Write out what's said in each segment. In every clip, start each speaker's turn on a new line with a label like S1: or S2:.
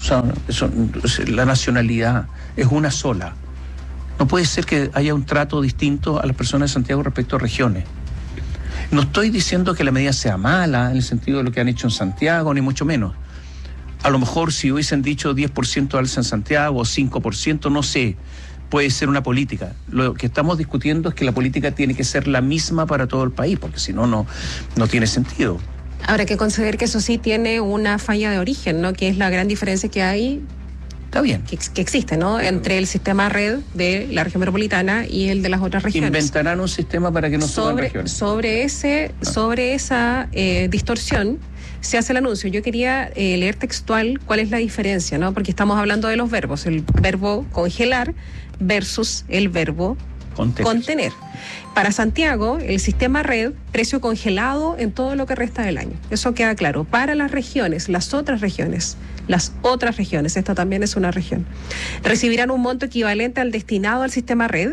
S1: sea, la nacionalidad es una sola. No puede ser que haya un trato distinto a las personas de Santiago respecto a regiones. No estoy diciendo que la medida sea mala en el sentido de lo que han hecho en Santiago, ni mucho menos. A lo mejor si hubiesen dicho 10% alza en Santiago o 5%, no sé, puede ser una política. Lo que estamos discutiendo es que la política tiene que ser la misma para todo el país, porque si no, no tiene sentido.
S2: Habrá que considerar que eso sí tiene una falla de origen, ¿no? Que es la gran diferencia que hay.
S1: Está bien.
S2: Que existe, ¿no? Entre el sistema red de la región metropolitana y el de las otras regiones.
S1: Inventarán un sistema para que no suban regiones.
S2: Sobre esa distorsión se hace el anuncio. Yo quería leer textual cuál es la diferencia, ¿no? Porque estamos hablando de los verbos, el verbo congelar versus el verbo contener. Para Santiago, el sistema red, precio congelado en todo lo que resta del año. Eso queda claro. Para las regiones, las otras regiones, esta también es una región, recibirán un monto equivalente al destinado al sistema red,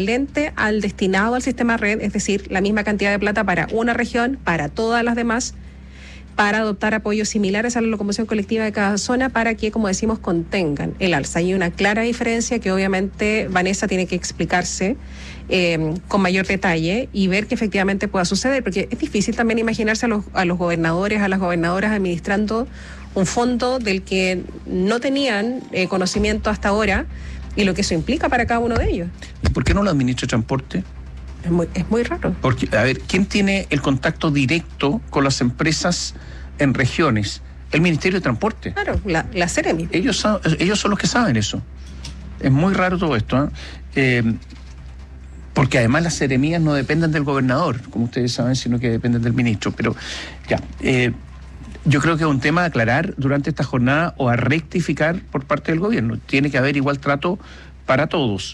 S2: es decir, la misma cantidad de plata para una región, para todas las demás, para adoptar apoyos similares a la locomoción colectiva de cada zona para que, como decimos, contengan el alza. Hay una clara diferencia que obviamente Vanessa tiene que explicarse con mayor detalle y ver que efectivamente pueda suceder, porque es difícil también imaginarse a los gobernadores, a las gobernadoras administrando un fondo del que no tenían conocimiento hasta ahora y lo que eso implica para cada uno de ellos.
S1: ¿Y por qué no lo administra Transporte?
S2: Es muy raro.
S1: Porque, a ver, ¿quién tiene el contacto directo con las empresas en regiones? El Ministerio de Transporte.
S2: Claro, la Seremi.
S1: Ellos son los que saben eso. Es muy raro todo esto, porque además las seremías no dependen del gobernador, como ustedes saben, sino que dependen del ministro. Pero ya, yo creo que es un tema a aclarar durante esta jornada o a rectificar por parte del gobierno. Tiene que haber igual trato para todos.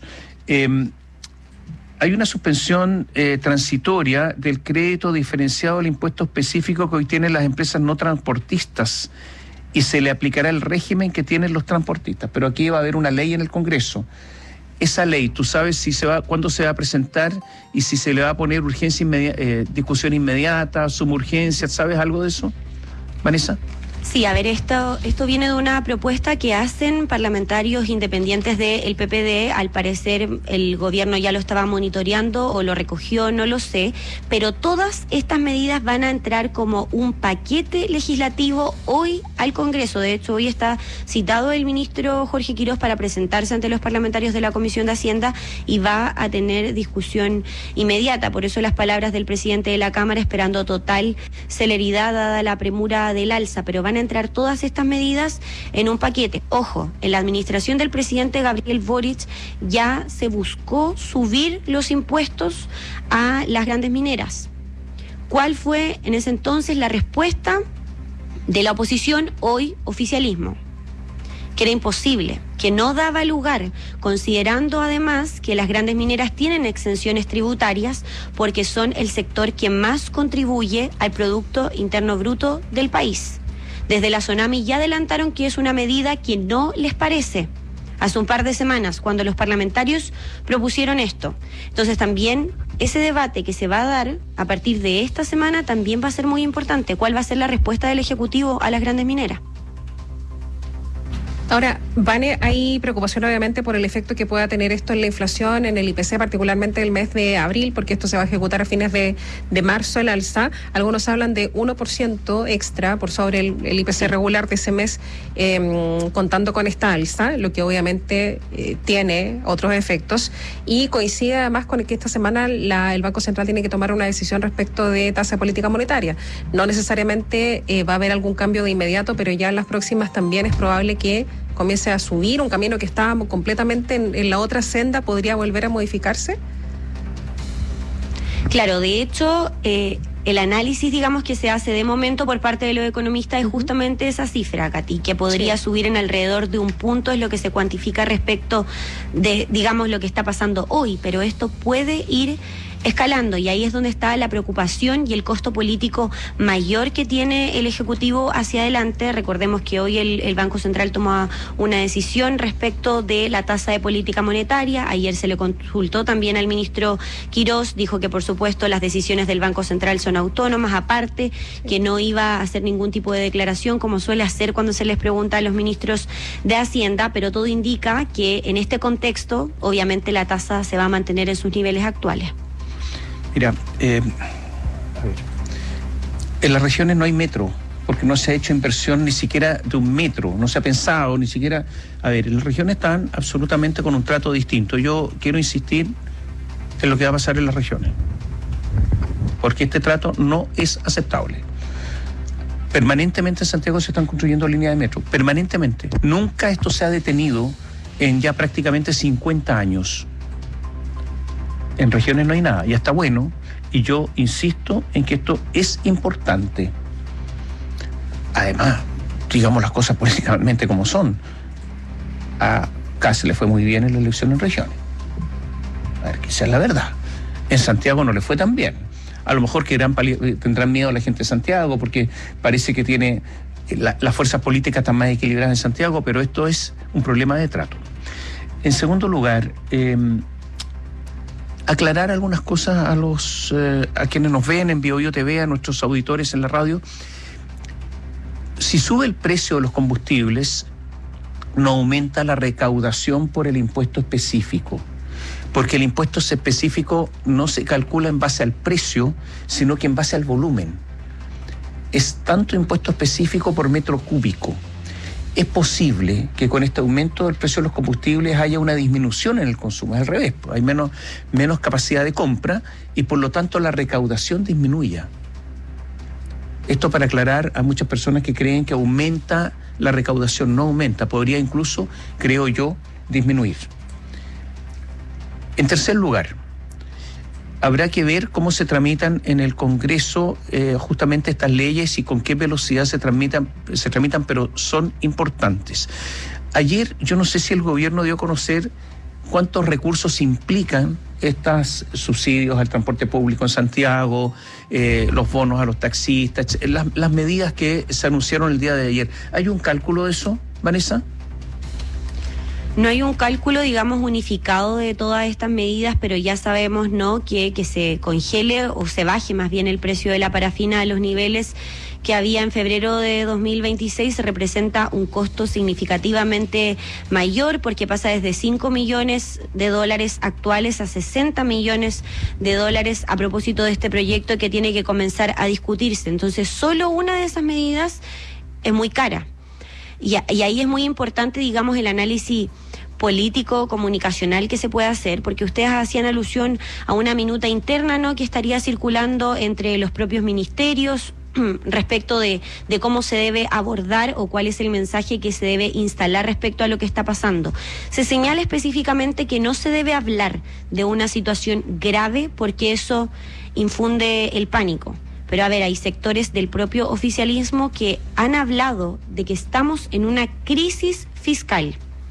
S1: Hay una suspensión transitoria del crédito diferenciado del impuesto específico que hoy tienen las empresas no transportistas y se le aplicará el régimen que tienen los transportistas. Pero aquí va a haber una ley en el Congreso. Esa ley, ¿tú sabes cuándo se va a presentar y si se le va a poner discusión inmediata, suma urgencia? ¿Sabes algo de eso, Vanessa?
S3: Sí, a ver, esto viene de una propuesta que hacen parlamentarios independientes del PPD. Al parecer el gobierno ya lo estaba monitoreando o lo recogió, no lo sé, pero todas estas medidas van a entrar como un paquete legislativo hoy al Congreso. De hecho, hoy está citado el ministro Jorge Quirós para presentarse ante los parlamentarios de la Comisión de Hacienda y va a tener discusión inmediata. Por eso las palabras del presidente de la Cámara, esperando total celeridad dada la premura del alza, pero van a entrar todas estas medidas en un paquete. Ojo, en la administración del presidente Gabriel Boric ya se buscó subir los impuestos a las grandes mineras. ¿Cuál fue en ese entonces la respuesta de la oposición, hoy oficialismo? Que era imposible, que no daba lugar, considerando además que las grandes mineras tienen exenciones tributarias porque son el sector que más contribuye al Producto Interno Bruto del país. Desde la Sonami ya adelantaron que es una medida que no les parece. Hace un par de semanas, cuando los parlamentarios propusieron esto. Entonces también ese debate que se va a dar a partir de esta semana también va a ser muy importante. ¿Cuál va a ser la respuesta del Ejecutivo a las grandes mineras?
S2: Ahora, Vane, hay preocupación obviamente por el efecto que pueda tener esto en la inflación, en el IPC, particularmente el mes de abril, porque esto se va a ejecutar a fines de marzo, el alza. Algunos hablan de 1% extra por sobre el IPC regular de ese mes, contando con esta alza, lo que obviamente tiene otros efectos. Y coincide además con que esta semana el Banco Central tiene que tomar una decisión respecto de tasa de política monetaria. No necesariamente va a haber algún cambio de inmediato, pero ya en las próximas también es probable que comience a subir, un camino que estábamos completamente en la otra senda, ¿podría volver a modificarse?
S3: Claro, de hecho, el análisis, digamos, que se hace de momento por parte de los economistas es justamente esa cifra, Katy, que podría subir en alrededor de un punto, es lo que se cuantifica respecto de, digamos, lo que está pasando hoy, pero esto puede ir escalando, y ahí es donde está la preocupación y el costo político mayor que tiene el Ejecutivo hacia adelante. Recordemos que hoy el Banco Central toma una decisión respecto de la tasa de política monetaria. Ayer se le consultó también al ministro Quirós, dijo que por supuesto las decisiones del Banco Central son autónomas, aparte que no iba a hacer ningún tipo de declaración como suele hacer cuando se les pregunta a los ministros de Hacienda, pero todo indica que en este contexto obviamente la tasa se va a mantener en sus niveles actuales.
S1: Mira, en las regiones no hay metro, porque no se ha hecho inversión ni siquiera de un metro, no se ha pensado ni siquiera. A ver, las regiones están absolutamente con un trato distinto. Yo quiero insistir en lo que va a pasar en las regiones, porque este trato no es aceptable. Permanentemente en Santiago se están construyendo líneas de metro, permanentemente. Nunca esto se ha detenido en ya prácticamente 50 años. En regiones no hay nada, ya está bueno, y yo insisto en que esto es importante. Además, digamos las cosas políticamente como son. A Kast le fue muy bien en la elección en regiones. A ver, que sea la verdad. En Santiago no le fue tan bien. A lo mejor que tendrán miedo a la gente de Santiago, porque parece que tiene las fuerzas políticas están más equilibradas en Santiago, pero esto es un problema de trato. En segundo lugar, aclarar algunas cosas a quienes nos ven en BioBio TV, a nuestros auditores en la radio. Si sube el precio de los combustibles, no aumenta la recaudación por el impuesto específico, porque el impuesto específico no se calcula en base al precio, sino que en base al volumen. Es tanto impuesto específico por metro cúbico. Es posible que con este aumento del precio de los combustibles haya una disminución en el consumo, es al revés, hay menos capacidad de compra y por lo tanto la recaudación disminuya. Esto para aclarar a muchas personas que creen que aumenta la recaudación, no aumenta, podría incluso, creo yo, disminuir. En tercer lugar, habrá que ver cómo se tramitan en el Congreso justamente estas leyes y con qué velocidad se tramitan, pero son importantes. Ayer, yo no sé si el gobierno dio a conocer cuántos recursos implican estos subsidios al transporte público en Santiago, los bonos a los taxistas, las medidas que se anunciaron el día de ayer. ¿Hay un cálculo de eso, Vanessa?
S3: No hay un cálculo, digamos, unificado de todas estas medidas, pero ya sabemos, ¿no?, que se congele o se baje más bien el precio de la parafina a los niveles que había en febrero de 2026 representa un costo significativamente mayor, porque pasa desde 5 millones de dólares actuales a 60 millones de dólares a propósito de este proyecto que tiene que comenzar a discutirse. Entonces, solo una de esas medidas es muy cara. Y ahí es muy importante, digamos, el análisis político, comunicacional que se puede hacer, porque ustedes hacían alusión a una minuta interna, ¿no?, que estaría circulando entre los propios ministerios respecto de cómo se debe abordar o cuál es el mensaje que se debe instalar respecto a lo que está pasando. Se señala específicamente que no se debe hablar de una situación grave porque eso infunde el pánico. Pero a ver, hay sectores del propio oficialismo que han hablado de que estamos en una crisis fiscal,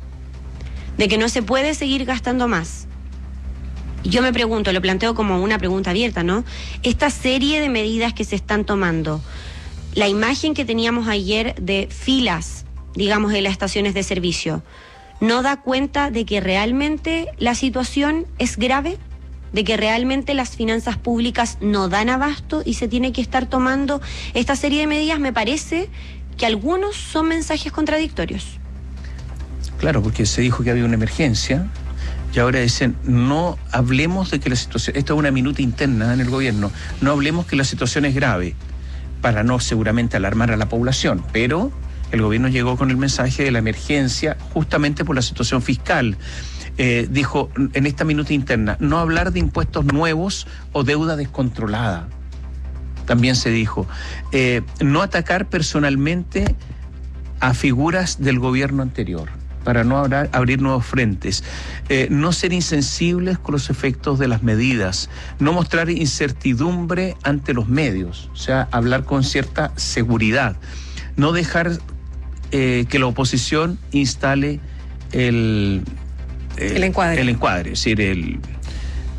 S3: de que no se puede seguir gastando más. Y yo me pregunto, lo planteo como una pregunta abierta, ¿no? Esta serie de medidas que se están tomando, la imagen que teníamos ayer de filas, digamos, en las estaciones de servicio, ¿no da cuenta de que realmente la situación es grave? ¿De que realmente las finanzas públicas no dan abasto y se tiene que estar tomando esta serie de medidas? Me parece que algunos son mensajes contradictorios.
S1: Claro, porque se dijo que había una emergencia y ahora dicen, no hablemos de que la situación, esto es una minuta interna en el gobierno, no hablemos que la situación es grave, para no seguramente alarmar a la población, pero el gobierno llegó con el mensaje de la emergencia justamente por la situación fiscal. Dijo en esta minuta interna, no hablar de impuestos nuevos o deuda descontrolada. También se dijo, no atacar personalmente a figuras del gobierno anterior, para no abrir nuevos frentes, no ser insensibles con los efectos de las medidas, no mostrar incertidumbre ante los medios, o sea, hablar con cierta seguridad, no dejar que la oposición instale el encuadre, es decir,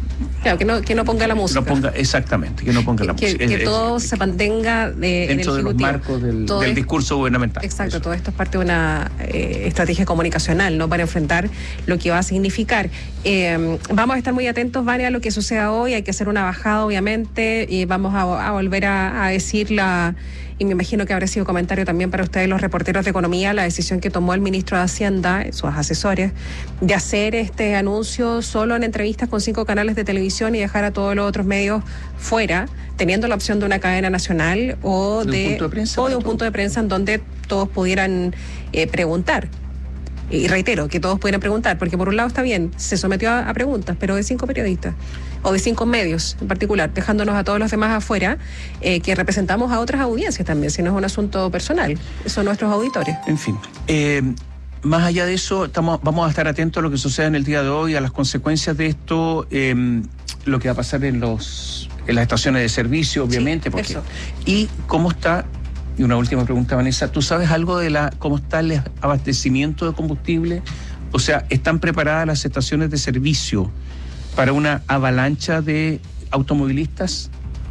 S2: Claro, que no ponga la música.
S1: Exactamente, que no ponga la música.
S2: Que todo se mantenga
S1: dentro de los marcos del discurso gubernamental.
S2: Exacto, todo esto es parte de una estrategia comunicacional, ¿no? Para enfrentar lo que va a significar. Vamos a estar muy atentos, Vania, a lo que suceda hoy. Hay que hacer una bajada, obviamente, y vamos a volver a decir y me imagino que habrá sido comentario también para ustedes, los reporteros de Economía, la decisión que tomó el ministro de Hacienda, sus asesores, de hacer este anuncio solo en entrevistas con 5 canales de televisión y dejar a todos los otros medios fuera, teniendo la opción de una cadena nacional o de un punto de prensa en donde todos pudieran preguntar. Y reitero, que todos pudieran preguntar, porque por un lado está bien, se sometió a preguntas, pero de 5 periodistas, o de 5 medios en particular, dejándonos a todos los demás afuera, que representamos a otras audiencias también, si no es un asunto personal, son nuestros auditores.
S1: En fin, más allá de eso, vamos a estar atentos a lo que suceda en el día de hoy, a las consecuencias de esto, lo que va a pasar en las estaciones de servicio, obviamente,
S2: sí,
S1: y cómo está. Y una última pregunta, Vanessa, ¿tú sabes algo de cómo está el abastecimiento de combustible? O sea, ¿están preparadas las estaciones de servicio para una avalancha de automovilistas?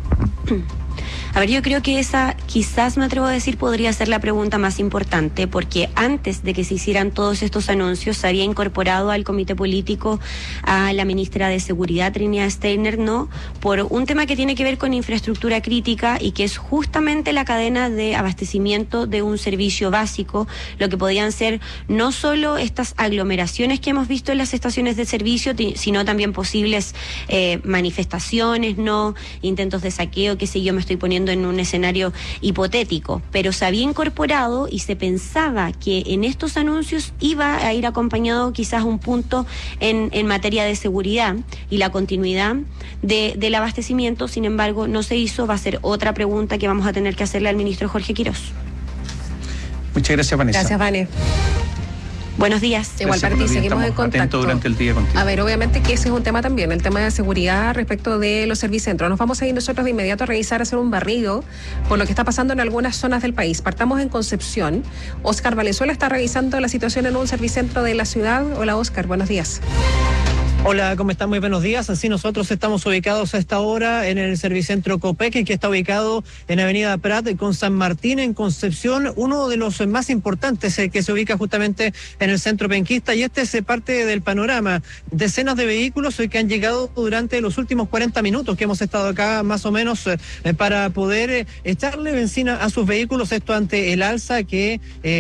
S3: A ver, yo creo que esa, quizás me atrevo a decir, podría ser la pregunta más importante, porque antes de que se hicieran todos estos anuncios, se había incorporado al comité político a la ministra de Seguridad, Trinidad Steiner, ¿no? Por un tema que tiene que ver con infraestructura crítica y que es justamente la cadena de abastecimiento de un servicio básico, lo que podían ser no solo estas aglomeraciones que hemos visto en las estaciones de servicio, sino también posibles manifestaciones, ¿no? Intentos de saqueo, qué sé yo, me estoy poniendo en un escenario hipotético, pero se había incorporado y se pensaba que en estos anuncios iba a ir acompañado quizás un punto en materia de seguridad y la continuidad del abastecimiento. Sin embargo, no se hizo. Va a ser otra pregunta que vamos a tener que hacerle al ministro Jorge Quirós.
S1: Muchas gracias, Vanessa.
S2: Gracias, Vane.
S3: Buenos días.
S2: Igual para ti, seguimos en contacto
S1: durante el día contigo.
S2: A ver, obviamente que ese es un tema también, el tema de seguridad respecto de los servicentros. Nos vamos a ir nosotros de inmediato a revisar, a hacer un barrido por lo que está pasando en algunas zonas del país. Partamos en Concepción. Óscar Valenzuela está revisando la situación en un servicentro de la ciudad. Hola, Óscar, buenos días.
S4: Hola, ¿cómo están? Muy buenos días. Así nosotros estamos ubicados a esta hora en el Servicentro Copeque, que está ubicado en Avenida Prat con San Martín en Concepción, uno de los más importantes que se ubica justamente en el centro penquista, y este es parte del panorama. Decenas de vehículos que han llegado durante los últimos 40 minutos que hemos estado acá más o menos para poder echarle benzina a sus vehículos, esto ante el alza que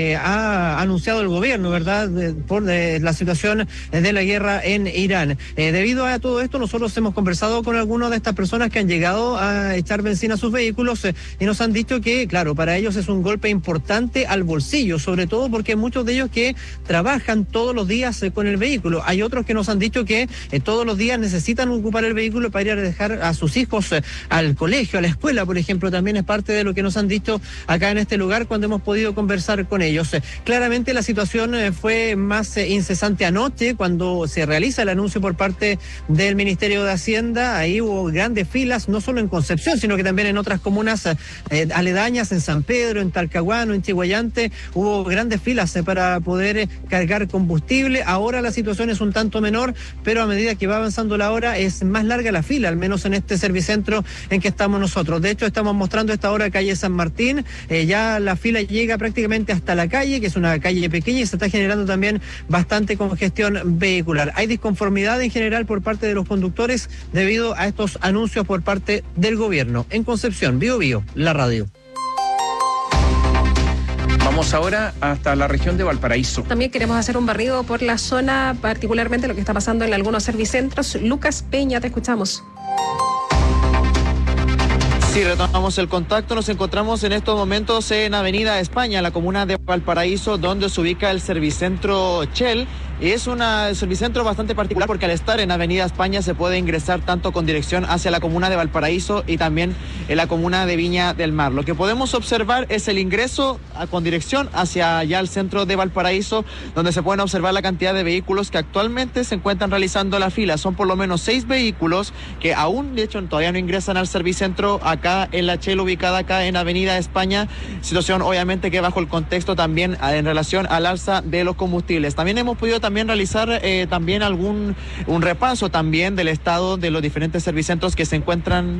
S4: ha anunciado el gobierno, ¿verdad? Por la situación de la guerra en Irán. Debido a todo esto, nosotros hemos conversado con algunas de estas personas que han llegado a echar benzina a sus vehículos y nos han dicho que, claro, para ellos es un golpe importante al bolsillo, sobre todo porque hay muchos de ellos que trabajan todos los días con el vehículo. Hay otros que nos han dicho que todos los días necesitan ocupar el vehículo para ir a dejar a sus hijos al colegio, a la escuela, por ejemplo. También es parte de lo que nos han dicho acá en este lugar cuando hemos podido conversar con ellos. Claramente la situación fue más incesante anoche cuando se realiza el anuncio por parte del Ministerio de Hacienda. Ahí hubo grandes filas, no solo en Concepción, sino que también en otras comunas aledañas, en San Pedro, en Talcahuano, en Chiguayante, hubo grandes filas para poder cargar combustible. Ahora la situación es un tanto menor, pero a medida que va avanzando la hora es más larga la fila, al menos en este servicentro en que estamos nosotros. De hecho, estamos mostrando esta hora calle San Martín, ya la fila llega prácticamente hasta la calle, que es una calle pequeña, y se está generando también bastante congestión vehicular. Hay disconformidad en general por parte de los conductores debido a estos anuncios por parte del gobierno. En Concepción, Bio, la radio.
S1: Vamos ahora hasta la región de Valparaíso.
S2: También queremos hacer un barrido por la zona, particularmente lo que está pasando en algunos servicentros. Lucas Peña, te escuchamos.
S5: Sí, retomamos el contacto. Nos encontramos en estos momentos en Avenida España, la comuna de Valparaíso, donde se ubica el Servicentro Shell. Es un servicentro bastante particular porque al estar en Avenida España se puede ingresar tanto con dirección hacia la comuna de Valparaíso y también en la comuna de Viña del Mar. Lo que podemos observar es el ingreso con dirección hacia allá al centro de Valparaíso, donde se pueden observar la cantidad de vehículos que actualmente se encuentran realizando la fila. Son por lo menos 6 vehículos que aún, de hecho, todavía no ingresan al servicentro acá acá en la Shell, ubicada acá en Avenida España. Situación obviamente que bajo el contexto también en relación al alza de los combustibles. También hemos podido también realizar también un repaso también del estado de los diferentes servicentros que se encuentran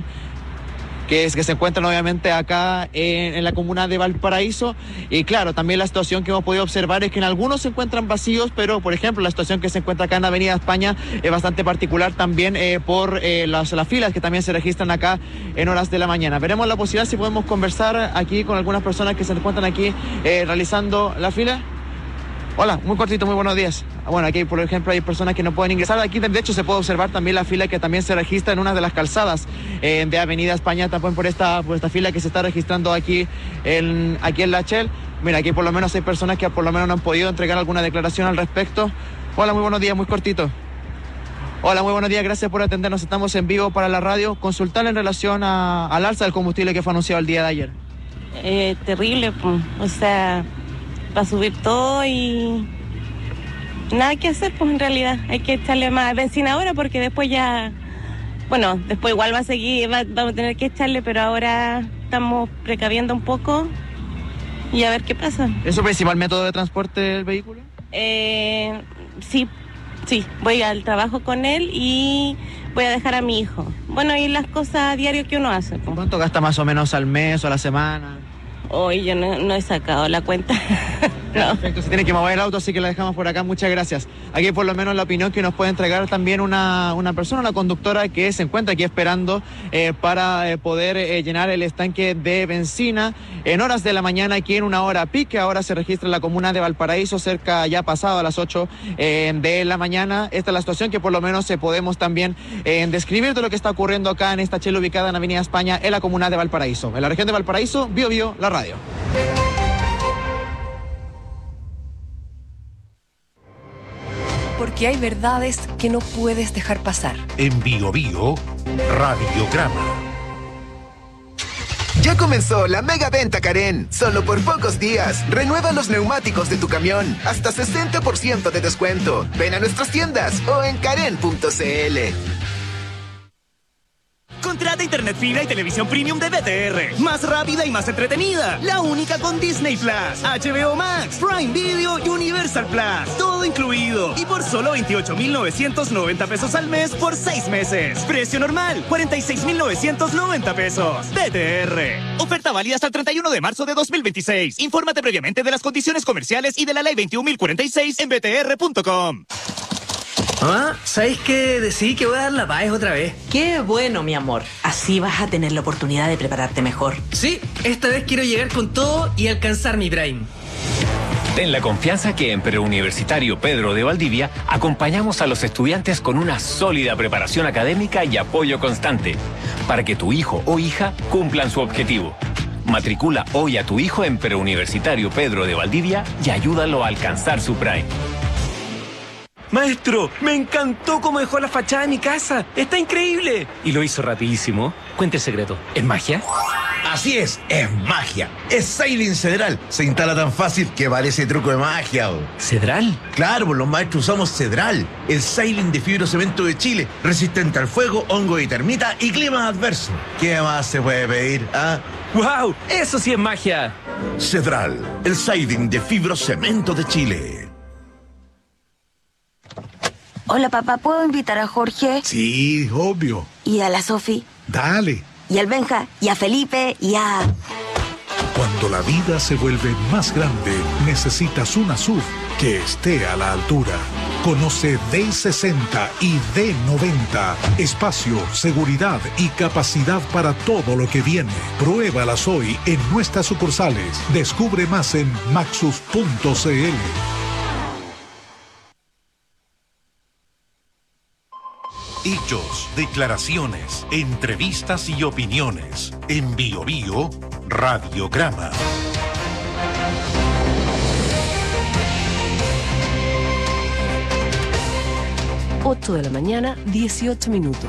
S5: obviamente acá en la comuna de Valparaíso. Y claro, también la situación que hemos podido observar es que en algunos se encuentran vacíos, pero por ejemplo la situación que se encuentra acá en Avenida España es bastante particular también por las filas que también se registran acá en horas de la mañana. Veremos la posibilidad si podemos conversar aquí con algunas personas que se encuentran aquí realizando la fila. Hola, muy cortito, muy buenos días. Bueno, aquí por ejemplo hay personas que no pueden ingresar. Aquí de hecho se puede observar también la fila que también se registra en una de las calzadas de Avenida España, también por esta fila que se está registrando aquí en la Shell. Mira, aquí por lo menos hay personas que por lo menos no han podido entregar alguna declaración al respecto. Hola, muy buenos días, muy cortito. Hola, muy buenos días, gracias por atendernos. Estamos en vivo para la radio. Consultar en relación al alza del combustible que fue anunciado el día de ayer.
S6: Terrible, pues. O sea, va a subir todo y nada que hacer, pues en realidad hay que echarle más benzina ahora porque después ya, bueno, después igual va a seguir, vamos a tener que echarle, pero ahora estamos precaviendo un poco y a ver qué pasa.
S5: ¿Es su principal método de transporte del vehículo?
S6: Sí, voy al trabajo con él y voy a dejar a mi hijo. Bueno, y las cosas a diario que uno hace, pues.
S5: ¿Cuánto gasta más o menos al mes o a la semana?
S6: Hoy yo no he sacado la cuenta. No.
S5: Perfecto, se tiene que mover el auto, así que la dejamos por acá. Muchas gracias. Aquí por lo menos la opinión que nos puede entregar también una persona, una conductora que se encuentra aquí esperando para poder llenar el estanque de benzina en horas de la mañana, aquí en una hora pique. Ahora se registra en la comuna de Valparaíso, cerca ya pasado a las 8 de la mañana. Esta es la situación que por lo menos podemos también describir de lo que está ocurriendo acá en esta Shell ubicada en Avenida España, en la comuna de Valparaíso. En la región de Valparaíso, Bio Bio, la radio.
S7: Porque hay verdades que no puedes dejar pasar.
S8: En Bio Bio, Radiograma.
S9: Ya comenzó la mega venta Karen. Solo por pocos días. Renueva los neumáticos de tu camión. Hasta 60% de descuento. Ven a nuestras tiendas o en karen.cl.
S10: Contrata internet fibra y televisión premium de BTR. Más rápida y más entretenida. La única con Disney Plus, HBO Max, Prime Video y Universal Plus. Todo incluido. Y por solo 28,990 pesos al mes por 6 meses. Precio normal, 46,990 pesos. BTR. Oferta válida hasta el 31 de marzo de 2026. Infórmate previamente de las condiciones comerciales y de la ley 21.046 en btr.com.
S11: Mamá, ¿sabéis qué? Decidí que voy a dar la PAES otra vez.
S12: Qué bueno, mi amor. Así vas a tener la oportunidad de prepararte mejor.
S11: Sí, esta vez quiero llegar con todo y alcanzar mi Prime.
S13: Ten la confianza que en Preuniversitario Pedro de Valdivia acompañamos a los estudiantes con una sólida preparación académica y apoyo constante para que tu hijo o hija cumplan su objetivo. Matricula hoy a tu hijo en Preuniversitario Pedro de Valdivia y ayúdalo a alcanzar su Prime.
S14: Maestro, me encantó cómo dejó la fachada de mi casa. Está increíble. Y lo hizo rapidísimo. Cuente el secreto. ¿Es magia?
S15: Así es magia. Es Siding Cedral. Se instala tan fácil que parece truco de magia.
S14: ¿Cedral?
S15: Claro, pues los maestros usamos Cedral, el Siding de fibrocemento de Chile, resistente al fuego, hongo y termita y climas adversos. ¿Qué más se puede pedir?
S14: ¡Wow! Eso sí es magia.
S15: Cedral, el Siding de fibrocemento de Chile.
S16: Hola, papá, ¿puedo invitar a Jorge?
S17: Sí, obvio.
S16: ¿Y a la Sofi?
S17: Dale.
S16: ¿Y al Benja? ¿Y a Felipe? ¿Y a...?
S17: Cuando la vida se vuelve más grande, necesitas una SUV que esté a la altura. Conoce D60 y D90. Espacio, seguridad y capacidad para todo lo que viene. Pruébalas hoy en nuestras sucursales. Descubre más en maxus.cl.
S8: Hechos, declaraciones, entrevistas y opiniones. En Bio Bio, Radiograma.
S7: Ocho de la mañana, 18 minutos.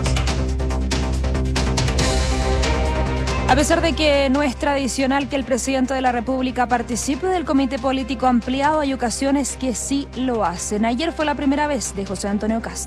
S18: A pesar de que no es tradicional que el presidente de la República participe del comité político ampliado, hay ocasiones que sí lo hacen. Ayer fue la primera vez de José Antonio Cast.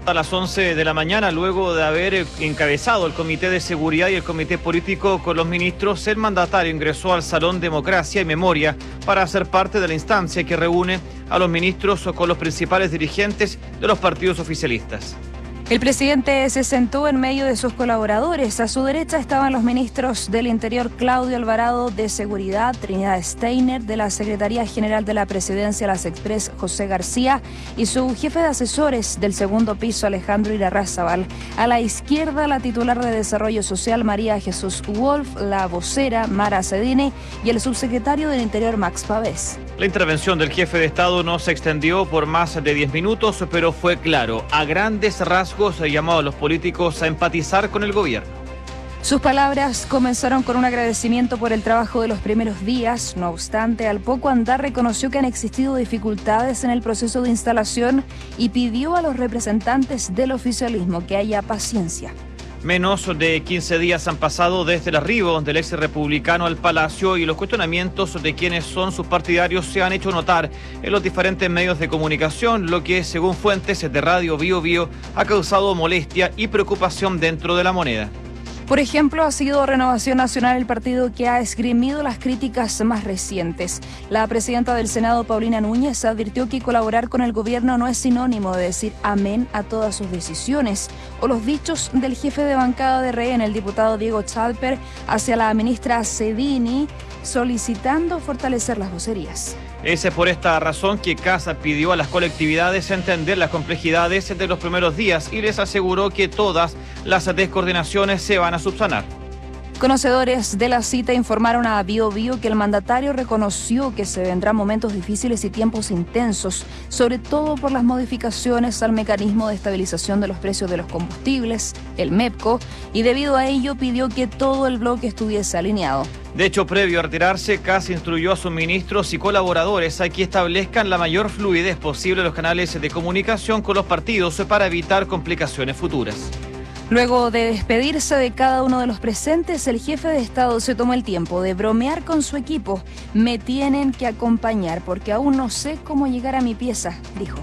S19: A las 11 de la mañana, luego de haber encabezado el Comité de Seguridad y el Comité Político con los ministros, el mandatario ingresó al Salón Democracia y Memoria para ser parte de la instancia que reúne a los ministros con los principales dirigentes de los partidos oficialistas.
S18: El presidente se sentó en medio de sus colaboradores. A su derecha estaban los ministros del Interior Claudio Alvarado, de Seguridad Trinidad Steiner, de la Secretaría General de la Presidencia Las Express José García y su jefe de asesores del segundo piso Alejandro Irarrázaval. A la izquierda la titular de Desarrollo Social María Jesús Wolf, la vocera Mara Cedini y el subsecretario del Interior Max Pavés.
S19: La intervención del jefe de Estado no se extendió por más de 10 minutos, pero fue claro. A grandes rasgos llamó a los políticos a empatizar con el gobierno.
S18: Sus palabras comenzaron con un agradecimiento por el trabajo de los primeros días. No obstante, al poco andar reconoció que han existido dificultades en el proceso de instalación y pidió a los representantes del oficialismo que haya paciencia.
S19: Menos de 15 días han pasado desde el arribo del ex republicano al Palacio y los cuestionamientos de quienes son sus partidarios se han hecho notar en los diferentes medios de comunicación, lo que, según fuentes de Radio Bío Bío, ha causado molestia y preocupación dentro de la moneda.
S18: Por ejemplo, ha sido Renovación Nacional el partido que ha esgrimido las críticas más recientes. La presidenta del Senado, Paulina Núñez, advirtió que colaborar con el gobierno no es sinónimo de decir amén a todas sus decisiones. O los dichos del jefe de bancada de REN, el diputado Diego Chalper, hacia la ministra Cedini, solicitando fortalecer las vocerías.
S19: Es por esta razón que Casa pidió a las colectividades entender las complejidades de los primeros días y les aseguró que todas las descoordinaciones se van a subsanar.
S18: Conocedores de la cita informaron a Bío Bío que el mandatario reconoció que se vendrán momentos difíciles y tiempos intensos, sobre todo por las modificaciones al mecanismo de estabilización de los precios de los combustibles, el MEPCO, y debido a ello pidió que todo el bloque estuviese alineado.
S19: De hecho, previo a retirarse, Casa instruyó a sus ministros y colaboradores a que establezcan la mayor fluidez posible en los canales de comunicación con los partidos para evitar complicaciones futuras.
S18: Luego de despedirse de cada uno de los presentes, el jefe de Estado se tomó el tiempo de bromear con su equipo. Me tienen que acompañar porque aún no sé cómo llegar a mi pieza, dijo.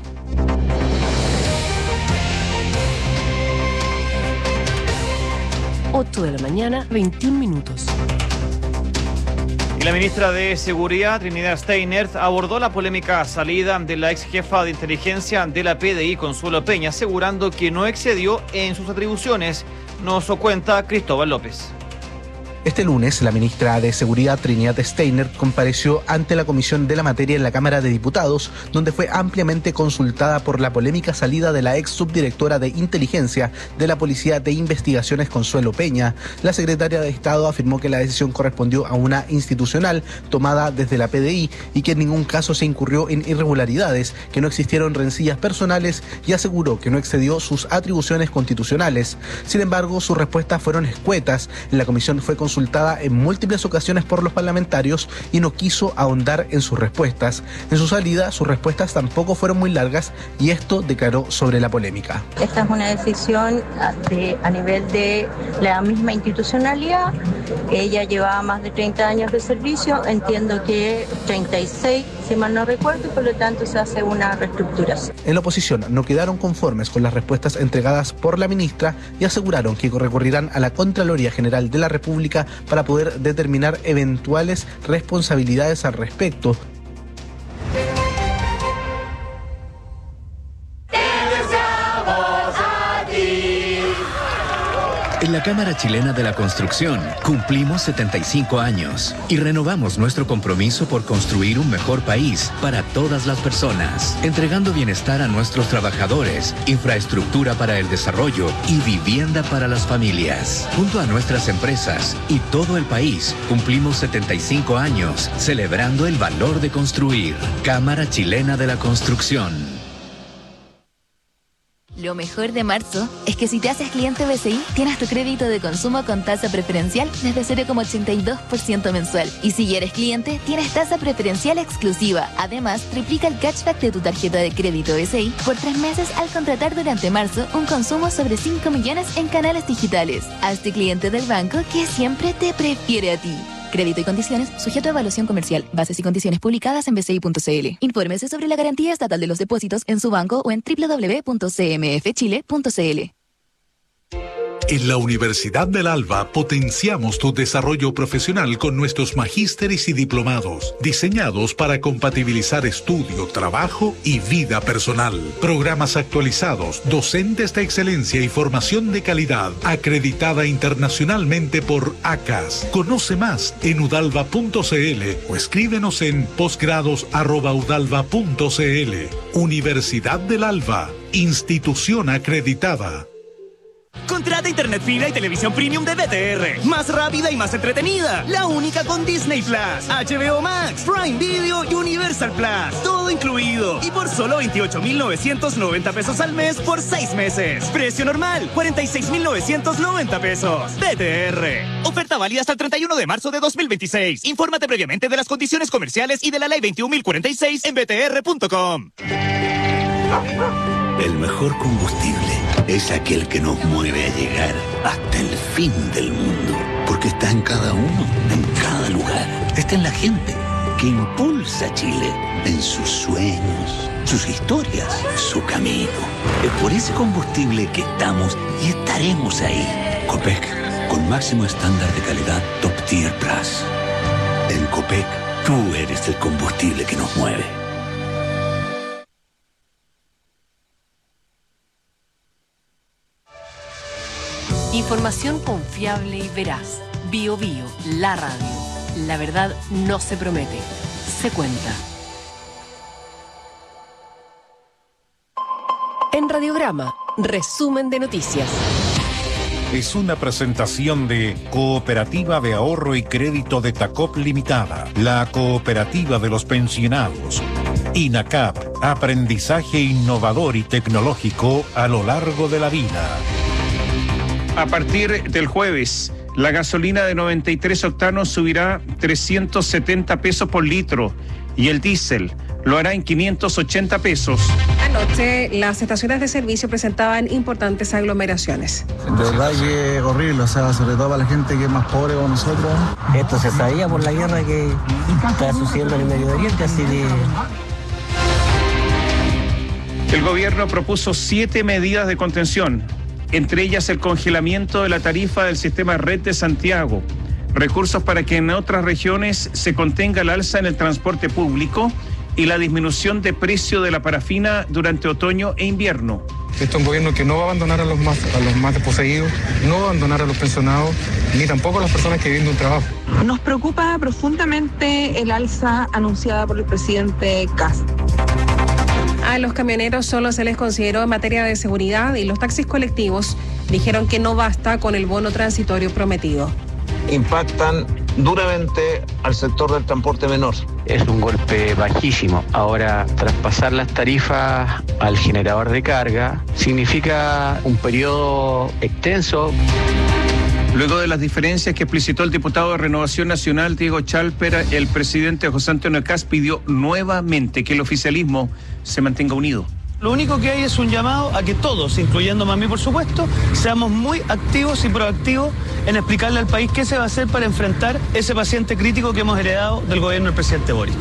S7: Ocho de la mañana, 21 minutos.
S19: Y la ministra de Seguridad, Trinidad Steiner, abordó la polémica salida de la ex jefa de inteligencia de la PDI, Consuelo Peña, asegurando que no excedió en sus atribuciones. Nos lo cuenta Cristóbal López.
S20: Este lunes, la ministra de Seguridad, Trinidad Steiner, compareció ante la Comisión de la Materia en la Cámara de Diputados, donde fue ampliamente consultada por la polémica salida de la ex subdirectora de Inteligencia de la Policía de Investigaciones, Consuelo Peña. La secretaria de Estado afirmó que la decisión correspondió a una institucional tomada desde la PDI y que en ningún caso se incurrió en irregularidades, que no existieron rencillas personales y aseguró que no excedió sus atribuciones constitucionales. Sin embargo, sus respuestas fueron escuetas. La comisión fue consultada en múltiples ocasiones por los parlamentarios y no quiso ahondar en sus respuestas. En su salida, sus respuestas tampoco fueron muy largas y esto declaró sobre la polémica.
S21: Esta es una decisión a nivel de la misma institucionalidad. Ella llevaba más de 30 años de servicio, entiendo que 36, si mal no recuerdo, y por lo tanto se hace una reestructuración.
S20: En la oposición no quedaron conformes con las respuestas entregadas por la ministra y aseguraron que recurrirán a la Contraloría General de la República para poder determinar eventuales responsabilidades al respecto.
S22: En la Cámara Chilena de la Construcción cumplimos 75 años y renovamos nuestro compromiso por construir un mejor país para todas las personas, entregando bienestar a nuestros trabajadores, infraestructura para el desarrollo y vivienda para las familias. Junto a nuestras empresas y todo el país, cumplimos 75 años celebrando el valor de construir. Cámara Chilena de la Construcción.
S23: Lo mejor de marzo es que si te haces cliente BCI, tienes tu crédito de consumo con tasa preferencial desde 0,82% mensual. Y si ya eres cliente, tienes tasa preferencial exclusiva. Además, triplica el cashback de tu tarjeta de crédito BCI por 3 meses al contratar durante marzo un consumo sobre 5 millones en canales digitales. Hazte cliente del banco que siempre te prefiere a ti. Crédito y condiciones sujeto a evaluación comercial. Bases y condiciones publicadas en bci.cl. Infórmese sobre la garantía estatal de los depósitos en su banco o en www.cmfchile.cl.
S17: En la Universidad del Alba potenciamos tu desarrollo profesional con nuestros magísteres y diplomados, diseñados para compatibilizar estudio, trabajo y vida personal. Programas actualizados, docentes de excelencia y formación de calidad, acreditada internacionalmente por ACAS. Conoce más en udalva.cl o escríbenos en posgrados@udalva.cl. Universidad del Alba, institución acreditada.
S10: Contrata internet fibra y televisión premium de DTR. Más rápida y más entretenida. La única con Disney Plus, HBO Max, Prime Video y Universal Plus. Todo incluido. Y por solo 28,990 pesos al mes por 6 meses. Precio normal, 46,990 pesos. DTR. Oferta válida hasta el 31 de marzo de 2026. Infórmate previamente de las condiciones comerciales y de la ley 21.046 en btr.com.
S1: El mejor combustible es aquel que nos mueve a llegar hasta el fin del mundo. Porque está en cada uno, en cada lugar. Está en la gente que impulsa a Chile en sus sueños, sus historias, su camino. Es por ese combustible que estamos y estaremos ahí. Copec, con máximo estándar de calidad Top Tier Plus. En Copec, tú eres el combustible que nos mueve.
S7: Información confiable y veraz. Bio Bio, la radio. La verdad no se promete, se cuenta. En Radiograma, resumen de noticias.
S8: Es una presentación de Cooperativa de Ahorro y Crédito de Tacop Limitada, la cooperativa de los pensionados. INACAP, aprendizaje innovador y tecnológico a lo largo de la vida.
S3: A partir del jueves, la gasolina de 93 octanos subirá 370 pesos por litro y el diésel lo hará en 580 pesos.
S2: Anoche, las estaciones de servicio presentaban importantes aglomeraciones.
S4: De verdad que es horrible, o sea, sobre todo para la gente que es más pobre como nosotros.
S24: Esto se sabía por la guerra que está sucediendo en el Medio Oriente, así que...
S3: El gobierno propuso 7 medidas de contención, entre ellas el congelamiento de la tarifa del sistema Red de Santiago, recursos para que en otras regiones se contenga el alza en el transporte público y la disminución de precio de la parafina durante otoño e invierno.
S25: Este es un gobierno que no va a abandonar a los más desposeídos, no va a abandonar a los pensionados, ni tampoco a las personas que viven de un trabajo.
S26: Nos preocupa profundamente el alza anunciada por el presidente Kast.
S2: A los camioneros solo se les consideró en materia de seguridad y los taxis colectivos dijeron que no basta con el bono transitorio prometido.
S27: Impactan duramente al sector del transporte menor.
S28: Es un golpe bajísimo. Ahora, traspasar las tarifas al generador de carga significa un periodo extenso.
S3: Luego de las diferencias que explicitó el diputado de Renovación Nacional, Diego Chalper, el presidente José Antonio Kast pidió nuevamente que el oficialismo se mantenga unido.
S29: Lo único que hay es un llamado a que todos, incluyéndome a mí por supuesto, seamos muy activos y proactivos en explicarle al país qué se va a hacer para enfrentar ese paciente crítico que hemos heredado del gobierno del presidente Boric.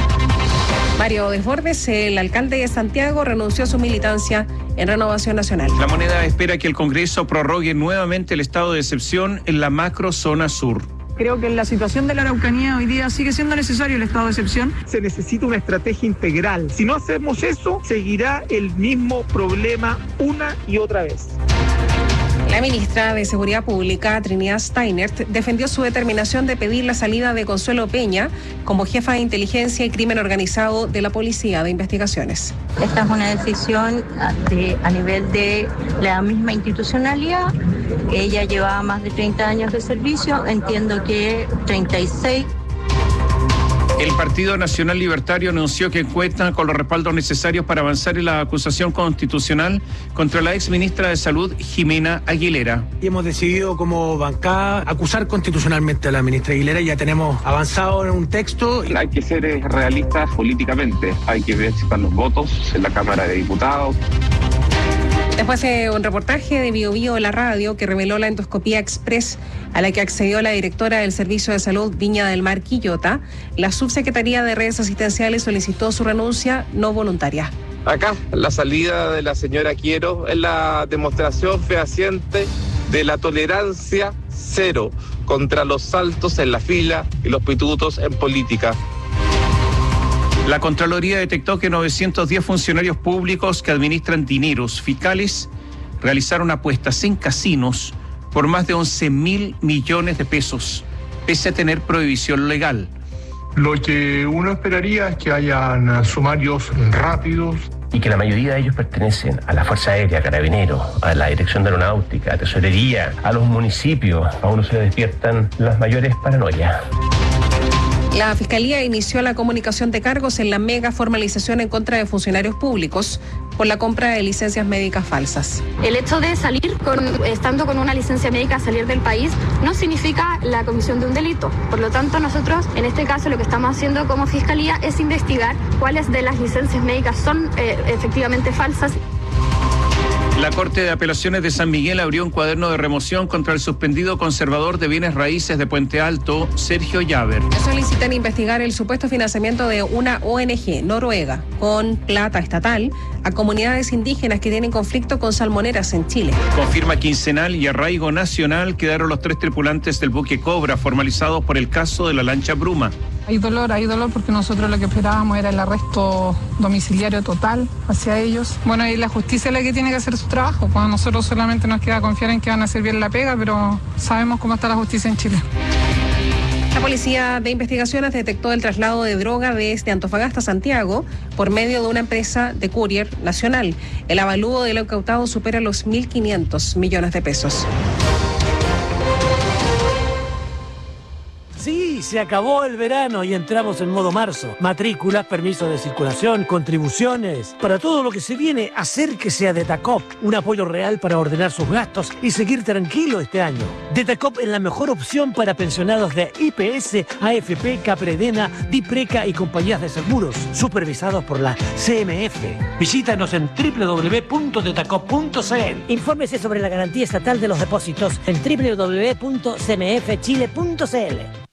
S2: Mario Desbordes, el alcalde de Santiago, renunció a su militancia en Renovación Nacional.
S3: La Moneda espera que el Congreso prorrogue nuevamente el estado de excepción en la macrozona sur.
S26: Creo que en la situación de la Araucanía hoy día sigue siendo necesario el estado de excepción.
S30: Se necesita una estrategia integral. Si no hacemos eso, seguirá el mismo problema una y otra vez.
S2: La ministra de Seguridad Pública, Trinidad Steiner, defendió su determinación de pedir la salida de Consuelo Peña como jefa de inteligencia y crimen organizado de la Policía de Investigaciones.
S21: Esta es una decisión a nivel de la misma institucionalidad. Ella llevaba más de 30 años de servicio, entiendo que 36.
S3: El Partido Nacional Libertario anunció que cuenta con los respaldos necesarios para avanzar en la acusación constitucional contra la ex ministra de Salud, Jimena Aguilera.
S11: Y hemos decidido como bancada acusar constitucionalmente a la ministra Aguilera. Ya tenemos avanzado en un texto.
S31: Hay que ser realistas políticamente. Hay que ver si están los votos en la Cámara de Diputados.
S2: Después de un reportaje de Bio Bio La Radio que reveló la endoscopía express a la que accedió la directora del Servicio de Salud Viña del Mar, Quillota, la Subsecretaría de Redes Asistenciales solicitó su renuncia no voluntaria.
S5: Acá, la salida de la señora Quiero es la demostración fehaciente de la tolerancia cero contra los saltos en la fila y los pitutos en política.
S3: La Contraloría detectó que 910 funcionarios públicos que administran dineros fiscales realizaron apuestas en casinos por más de 11.000 millones de pesos, pese a tener prohibición legal.
S6: Lo que uno esperaría es que hayan sumarios rápidos.
S9: Y que la mayoría de ellos pertenecen a la Fuerza Aérea, Carabineros, a la Dirección de Aeronáutica, a Tesorería, a los municipios. A uno se le despiertan las mayores paranoias.
S2: La Fiscalía inició la comunicación de cargos en la mega formalización en contra de funcionarios públicos por la compra de licencias médicas falsas.
S12: El hecho de salir estando con una licencia médica, salir del país, no significa la comisión de un delito. Por lo tanto, nosotros, en este caso, lo que estamos haciendo como Fiscalía es investigar cuáles de las licencias médicas son efectivamente falsas.
S3: La Corte de Apelaciones de San Miguel abrió un cuaderno de remoción contra el suspendido conservador de bienes raíces de Puente Alto, Sergio Llaver.
S2: Solicitan investigar el supuesto financiamiento de una ONG noruega con plata estatal a comunidades indígenas que tienen conflicto con salmoneras en Chile.
S3: Confirma quincenal y arraigo nacional quedaron los 3 tripulantes del buque Cobra formalizados por el caso de la lancha Bruma.
S13: Hay dolor porque nosotros lo que esperábamos era el arresto domiciliario total hacia ellos. Bueno, y la justicia es la que tiene que hacer su trabajo. Pues a nosotros solamente nos queda confiar en que van a hacer bien la pega, pero sabemos cómo está la justicia en Chile.
S2: La Policía de Investigaciones detectó el traslado de droga desde Antofagasta a Santiago por medio de una empresa de courier nacional. El avalúo de lo incautado supera los 1.500 millones de pesos.
S14: Sí, se acabó el verano y entramos en modo marzo. Matrículas, permisos de circulación, contribuciones. Para todo lo que se viene, acérquese a Detacop. Un apoyo real para ordenar sus gastos y seguir tranquilo este año. Detacop es la mejor opción para pensionados de IPS, AFP, Capredena, Dipreca y compañías de seguros, supervisados por la CMF. Visítanos en www.detacop.cl.
S24: Infórmese sobre la garantía estatal de los depósitos en www.cmfchile.cl.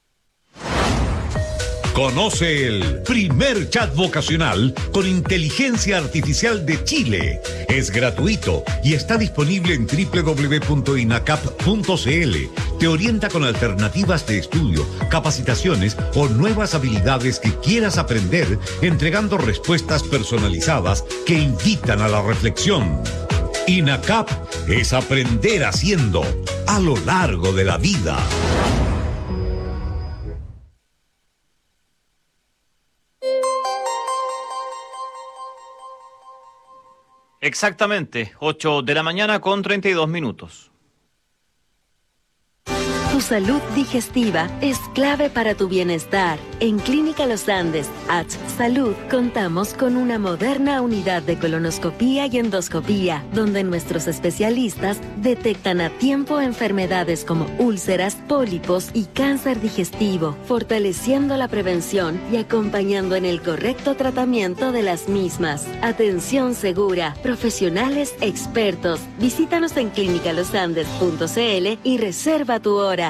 S8: Conoce el primer chat vocacional con inteligencia artificial de Chile. Es gratuito y está disponible en www.inacap.cl. Te orienta con alternativas de estudio, capacitaciones o nuevas habilidades que quieras aprender, entregando respuestas personalizadas que invitan a la reflexión. INACAP es aprender haciendo a lo largo de la vida.
S15: Exactamente, 8 de la mañana con 32 minutos.
S16: Tu salud digestiva es clave para tu bienestar. En Clínica Los Andes, H Salud, contamos con una moderna unidad de colonoscopía y endoscopía, donde nuestros especialistas detectan a tiempo enfermedades como úlceras, pólipos y cáncer digestivo, fortaleciendo la prevención y acompañando en el correcto tratamiento de las mismas. Atención segura, profesionales expertos. Visítanos en clinicalosandes.cl y reserva tu hora.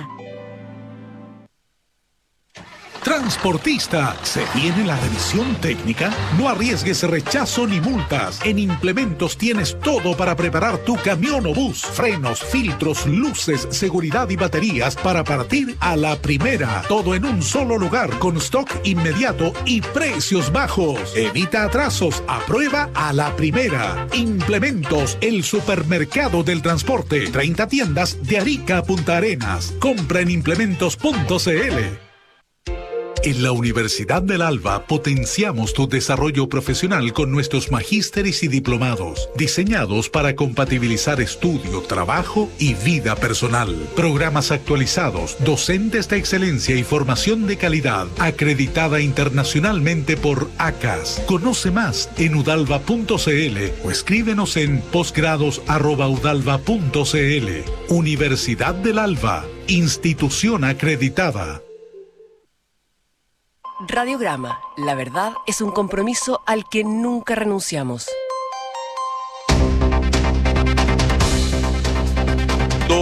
S17: Transportista, ¿se viene la revisión técnica? No arriesgues rechazo ni multas. En Implementos tienes todo para preparar tu camión o bus. Frenos, filtros, luces, seguridad y baterías para partir a la primera. Todo en un solo lugar con stock inmediato y precios bajos. Evita atrasos, aprueba a la primera. Implementos, el supermercado del transporte. 30 tiendas de Arica a Punta Arenas. Compra en implementos.cl. En la Universidad del Alba potenciamos tu desarrollo profesional con nuestros magísteres y diplomados, diseñados para compatibilizar estudio, trabajo y vida personal. Programas actualizados, docentes de excelencia y formación de calidad, acreditada internacionalmente por ACAS. Conoce más en udalva.cl o escríbenos en posgrados@udalva.cl. Universidad del Alba, institución acreditada.
S7: Radiograma, la verdad es un compromiso al que nunca renunciamos.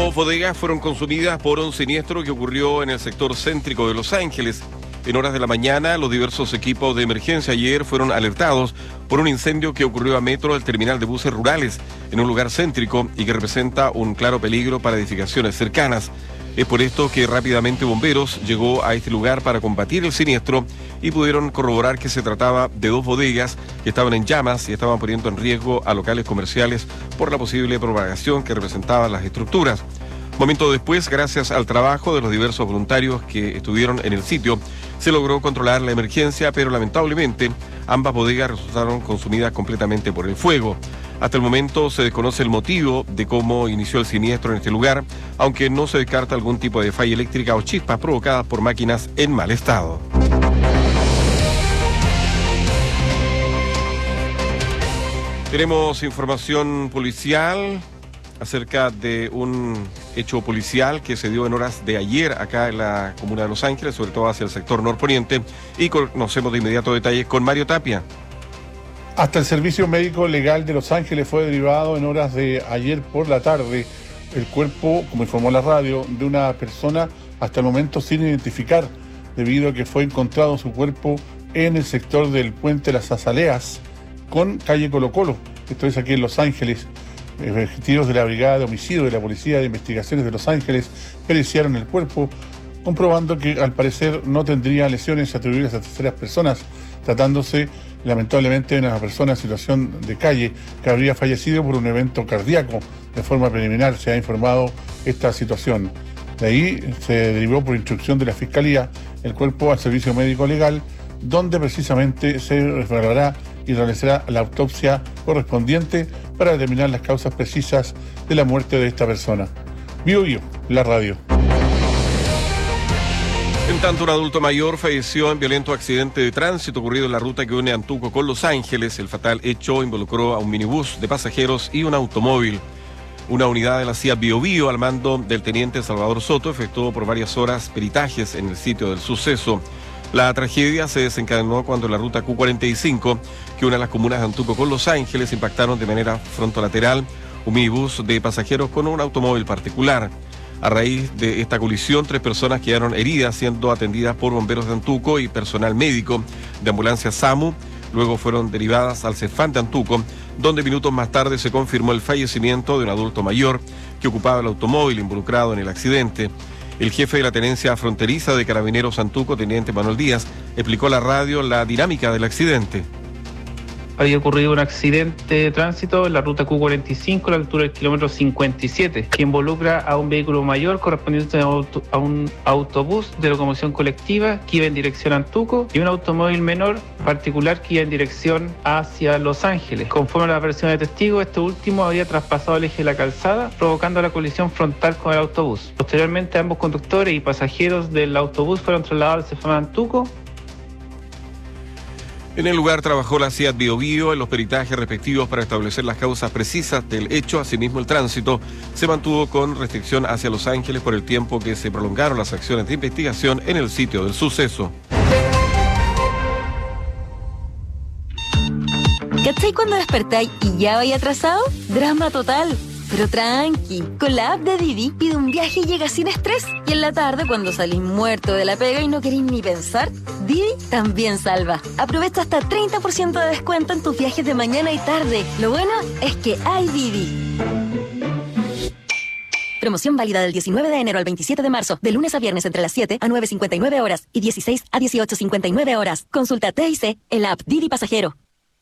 S1: 2 bodegas fueron consumidas por un siniestro que ocurrió en el sector céntrico de Los Ángeles. En horas de la mañana, los diversos equipos de emergencia ayer fueron alertados por un incendio que ocurrió a metro del terminal de buses rurales, en un lugar céntrico y que representa un claro peligro para edificaciones cercanas. Es por esto que rápidamente bomberos llegó a este lugar para combatir el siniestro y pudieron corroborar que se trataba de 2 bodegas que estaban en llamas y estaban poniendo en riesgo a locales comerciales por la posible propagación que representaban las estructuras. Momento después, gracias al trabajo de los diversos voluntarios que estuvieron en el sitio, se logró controlar la emergencia, pero lamentablemente ambas bodegas resultaron consumidas completamente por el fuego. Hasta el momento se desconoce el motivo de cómo inició el siniestro en este lugar, aunque no se descarta algún tipo de falla eléctrica o chispas provocadas por máquinas en mal estado. Tenemos información policial acerca de un hecho policial que se dio en horas de ayer acá en la comuna de Los Ángeles, sobre todo hacia el sector norponiente, y conocemos de inmediato detalles con Mario Tapia.
S6: Hasta el Servicio Médico Legal de Los Ángeles fue derivado en horas de ayer por la tarde el cuerpo, como informó la radio, de una persona hasta el momento sin identificar, debido a que fue encontrado su cuerpo en el sector del puente Las Azaleas con calle Colo Colo, esto es aquí en Los Ángeles. Efectivos de la Brigada de Homicidio de la Policía de Investigaciones de Los Ángeles periciaron el cuerpo, comprobando que al parecer no tendría lesiones atribuidas a terceras personas, tratándose lamentablemente de una persona en situación de calle que habría fallecido por un evento cardíaco. De forma preliminar se ha informado esta situación. De ahí se derivó por instrucción de la Fiscalía el cuerpo al Servicio Médico Legal, donde precisamente se evaluará y realizará la autopsia correspondiente para determinar las causas precisas de la muerte de esta persona. Bio, la radio.
S1: En tanto, un adulto mayor falleció en violento accidente de tránsito ocurrido en la ruta que une Antuco con Los Ángeles. El fatal hecho involucró a un minibús de pasajeros y un automóvil. Una unidad de la CIA Bio Bio, al mando del teniente Salvador Soto, efectuó por varias horas peritajes en el sitio del suceso. La tragedia se desencadenó cuando la ruta Q45, que une a las comunas de Antuco con Los Ángeles, impactaron de manera frontolateral un minibús de pasajeros con un automóvil particular. A raíz de esta colisión, 3 personas quedaron heridas, siendo atendidas por bomberos de Antuco y personal médico de ambulancia SAMU. Luego fueron derivadas al CEFAM de Antuco, donde minutos más tarde se confirmó el fallecimiento de un adulto mayor que ocupaba el automóvil involucrado en el accidente. El jefe de la tenencia fronteriza de Carabineros Antuco, teniente Manuel Díaz, explicó a la radio la dinámica del accidente.
S4: Había ocurrido un accidente de tránsito en la ruta Q45 a la altura del kilómetro 57, que involucra a un vehículo mayor correspondiente a un autobús de locomoción colectiva que iba en dirección a Antuco y un automóvil menor particular que iba en dirección hacia Los Ángeles. Conforme a la versión de testigos, este último había traspasado el eje de la calzada, provocando la colisión frontal con el autobús. Posteriormente, ambos conductores y pasajeros del autobús fueron trasladados al CEFAM Antuco.
S1: En el lugar trabajó la CIA Bio Bio en los peritajes respectivos para establecer las causas precisas del hecho. Asimismo, el tránsito se mantuvo con restricción hacia Los Ángeles por el tiempo que se prolongaron las acciones de investigación en el sitio del suceso.
S10: ¿Cachai cuando despertáis y ya vais atrasado? Drama total. Pero tranqui, con la app de Didi pide un viaje y llega sin estrés. Y en la tarde, cuando salís muerto de la pega y no queréis ni pensar, Didi también salva. Aprovecha hasta 30% de descuento en tus viajes de mañana y tarde. Lo bueno es que hay Didi. Promoción válida del 19 de enero al 27 de marzo, de lunes a viernes entre las 7 a 9:59 horas y 16 a 18:59 horas. Consulta TIC en la app Didi Pasajero.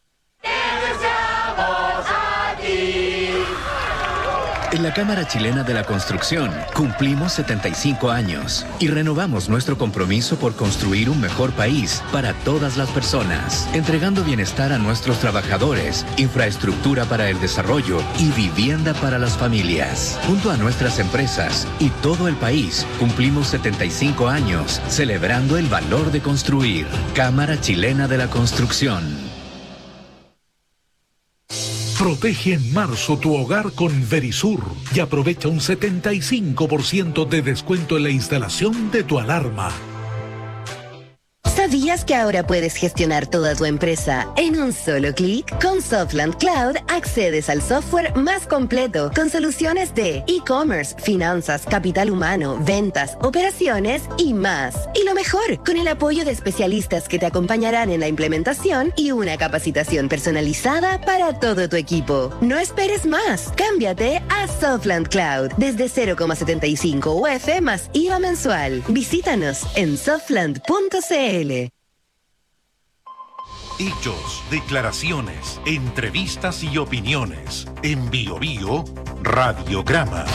S18: En la Cámara Chilena de la Construcción cumplimos 75 años y renovamos nuestro compromiso por construir un mejor país para todas las personas, entregando bienestar a nuestros trabajadores, infraestructura para el desarrollo y vivienda para las familias. Junto a nuestras empresas y todo el país, cumplimos 75 años celebrando el valor de construir. Cámara Chilena de la Construcción.
S17: Protege en marzo tu hogar con Verisur y aprovecha un 75% de descuento en la instalación de tu alarma.
S10: ¿Sabías
S19: ¿Sabías que ahora puedes gestionar toda tu empresa en un solo clic? Con Softland Cloud accedes al software más completo con soluciones de e-commerce, finanzas, capital humano, ventas, operaciones y más. Y lo mejor, con el apoyo de especialistas que te acompañarán en la implementación y una capacitación personalizada para todo tu equipo. No esperes más. Cámbiate a Softland Cloud desde 0,75 UF más IVA mensual. Visítanos en softland.cl.
S8: Hechos, declaraciones, entrevistas y opiniones. En Bio Bio, Radiograma.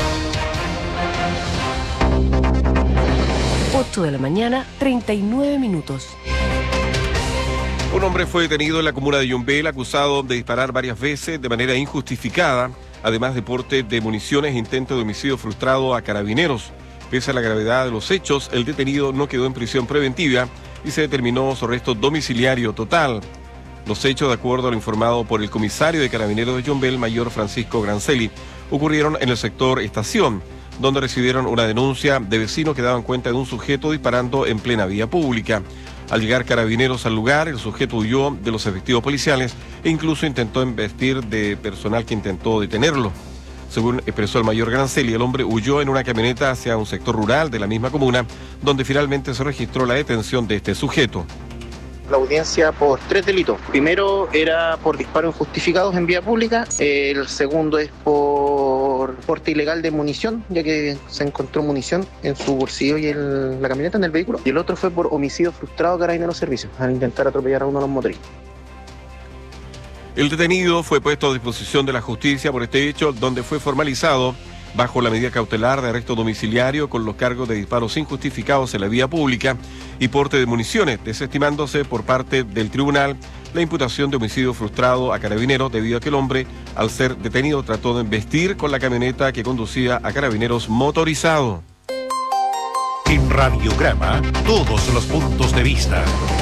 S7: 8 de la mañana, 39 minutos.
S1: Un hombre fue detenido en la comuna de Yumbel acusado de disparar varias veces de manera injustificada, además de porte de municiones e intento de homicidio frustrado a carabineros. Pese a la gravedad de los hechos, el detenido no quedó en prisión preventiva y se determinó su arresto domiciliario total. Los hechos, de acuerdo a lo informado por el comisario de Carabineros de Yumbel, mayor Francisco Grancelli, ocurrieron en el sector Estación, donde recibieron una denuncia de vecinos que daban cuenta de un sujeto disparando en plena vía pública. Al llegar Carabineros al lugar, el sujeto huyó de los efectivos policiales e incluso intentó embestir de personal que intentó detenerlo. Según expresó el mayor Grancelli, el hombre huyó en una camioneta hacia un sector rural de la misma comuna, donde finalmente se registró la detención de este sujeto.
S20: La audiencia por 3 delitos. Primero era por disparos injustificados en vía pública. El segundo es por porte ilegal de munición, ya que se encontró munición en su bolsillo y en la camioneta, en el vehículo. Y el otro fue por homicidio frustrado a Carabineros Servicios, al intentar atropellar a uno de los motoristas.
S1: El detenido fue puesto a disposición de la justicia por este hecho, donde fue formalizado bajo la medida cautelar de arresto domiciliario con los cargos de disparos injustificados en la vía pública y porte de municiones, desestimándose por parte del tribunal la imputación de homicidio frustrado a Carabineros debido a que el hombre, al ser detenido, trató de embestir con la camioneta que conducía a Carabineros motorizado.
S8: En Radiograma, todos los puntos de vista.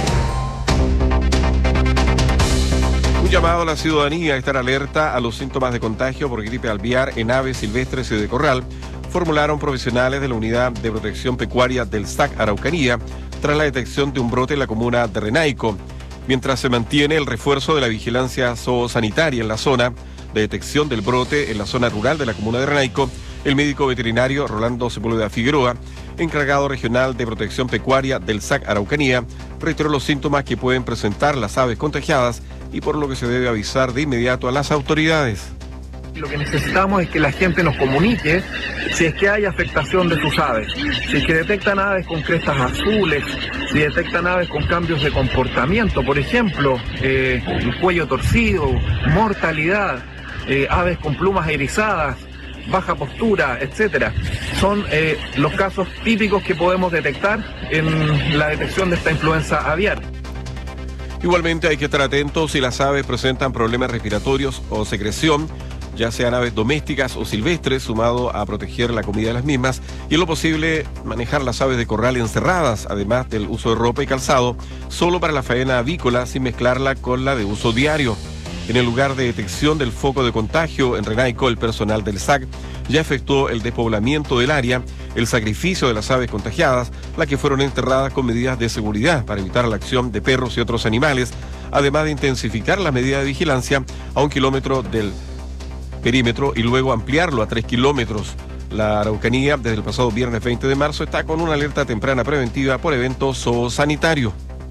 S1: Un llamado a la ciudadanía a estar alerta a los síntomas de contagio por gripe aviar en aves silvestres y de corral, formularon profesionales de la Unidad de Protección Pecuaria del SAC Araucanía tras la detección de un brote en la comuna de Renaico. Mientras se mantiene el refuerzo de la vigilancia zoosanitaria en la zona de detección del brote en la zona rural de la comuna de Renaico, el médico veterinario Rolando Sepúlveda Figueroa, encargado regional de protección pecuaria del SAC Araucanía, reiteró los síntomas que pueden presentar las aves contagiadas y por lo que se debe avisar de inmediato a las autoridades.
S22: Lo que necesitamos es que la gente nos comunique si es que hay afectación de sus aves, si es que detectan aves con crestas azules, si detectan aves con cambios de comportamiento, por ejemplo, el cuello torcido, mortalidad, aves con plumas erizadas, baja postura, etcétera. Son los casos típicos que podemos detectar en la detección de esta influenza aviar.
S1: Igualmente hay que estar atentos si las aves presentan problemas respiratorios o secreción, ya sean aves domésticas o silvestres, sumado a proteger la comida de las mismas y en lo posible manejar las aves de corral encerradas, además del uso de ropa y calzado, solo para la faena avícola sin mezclarla con la de uso diario. En el lugar de detección del foco de contagio en Renaico, el personal del SAC ya efectuó el despoblamiento del área, el sacrificio de las aves contagiadas, las que fueron enterradas con medidas de seguridad para evitar la acción de perros y otros animales, además de intensificar las medidas de vigilancia a 1 kilómetro del perímetro y luego ampliarlo a 3 kilómetros. La Araucanía, desde el pasado viernes 20 de marzo, está con una alerta temprana preventiva por eventos zoosanitarios.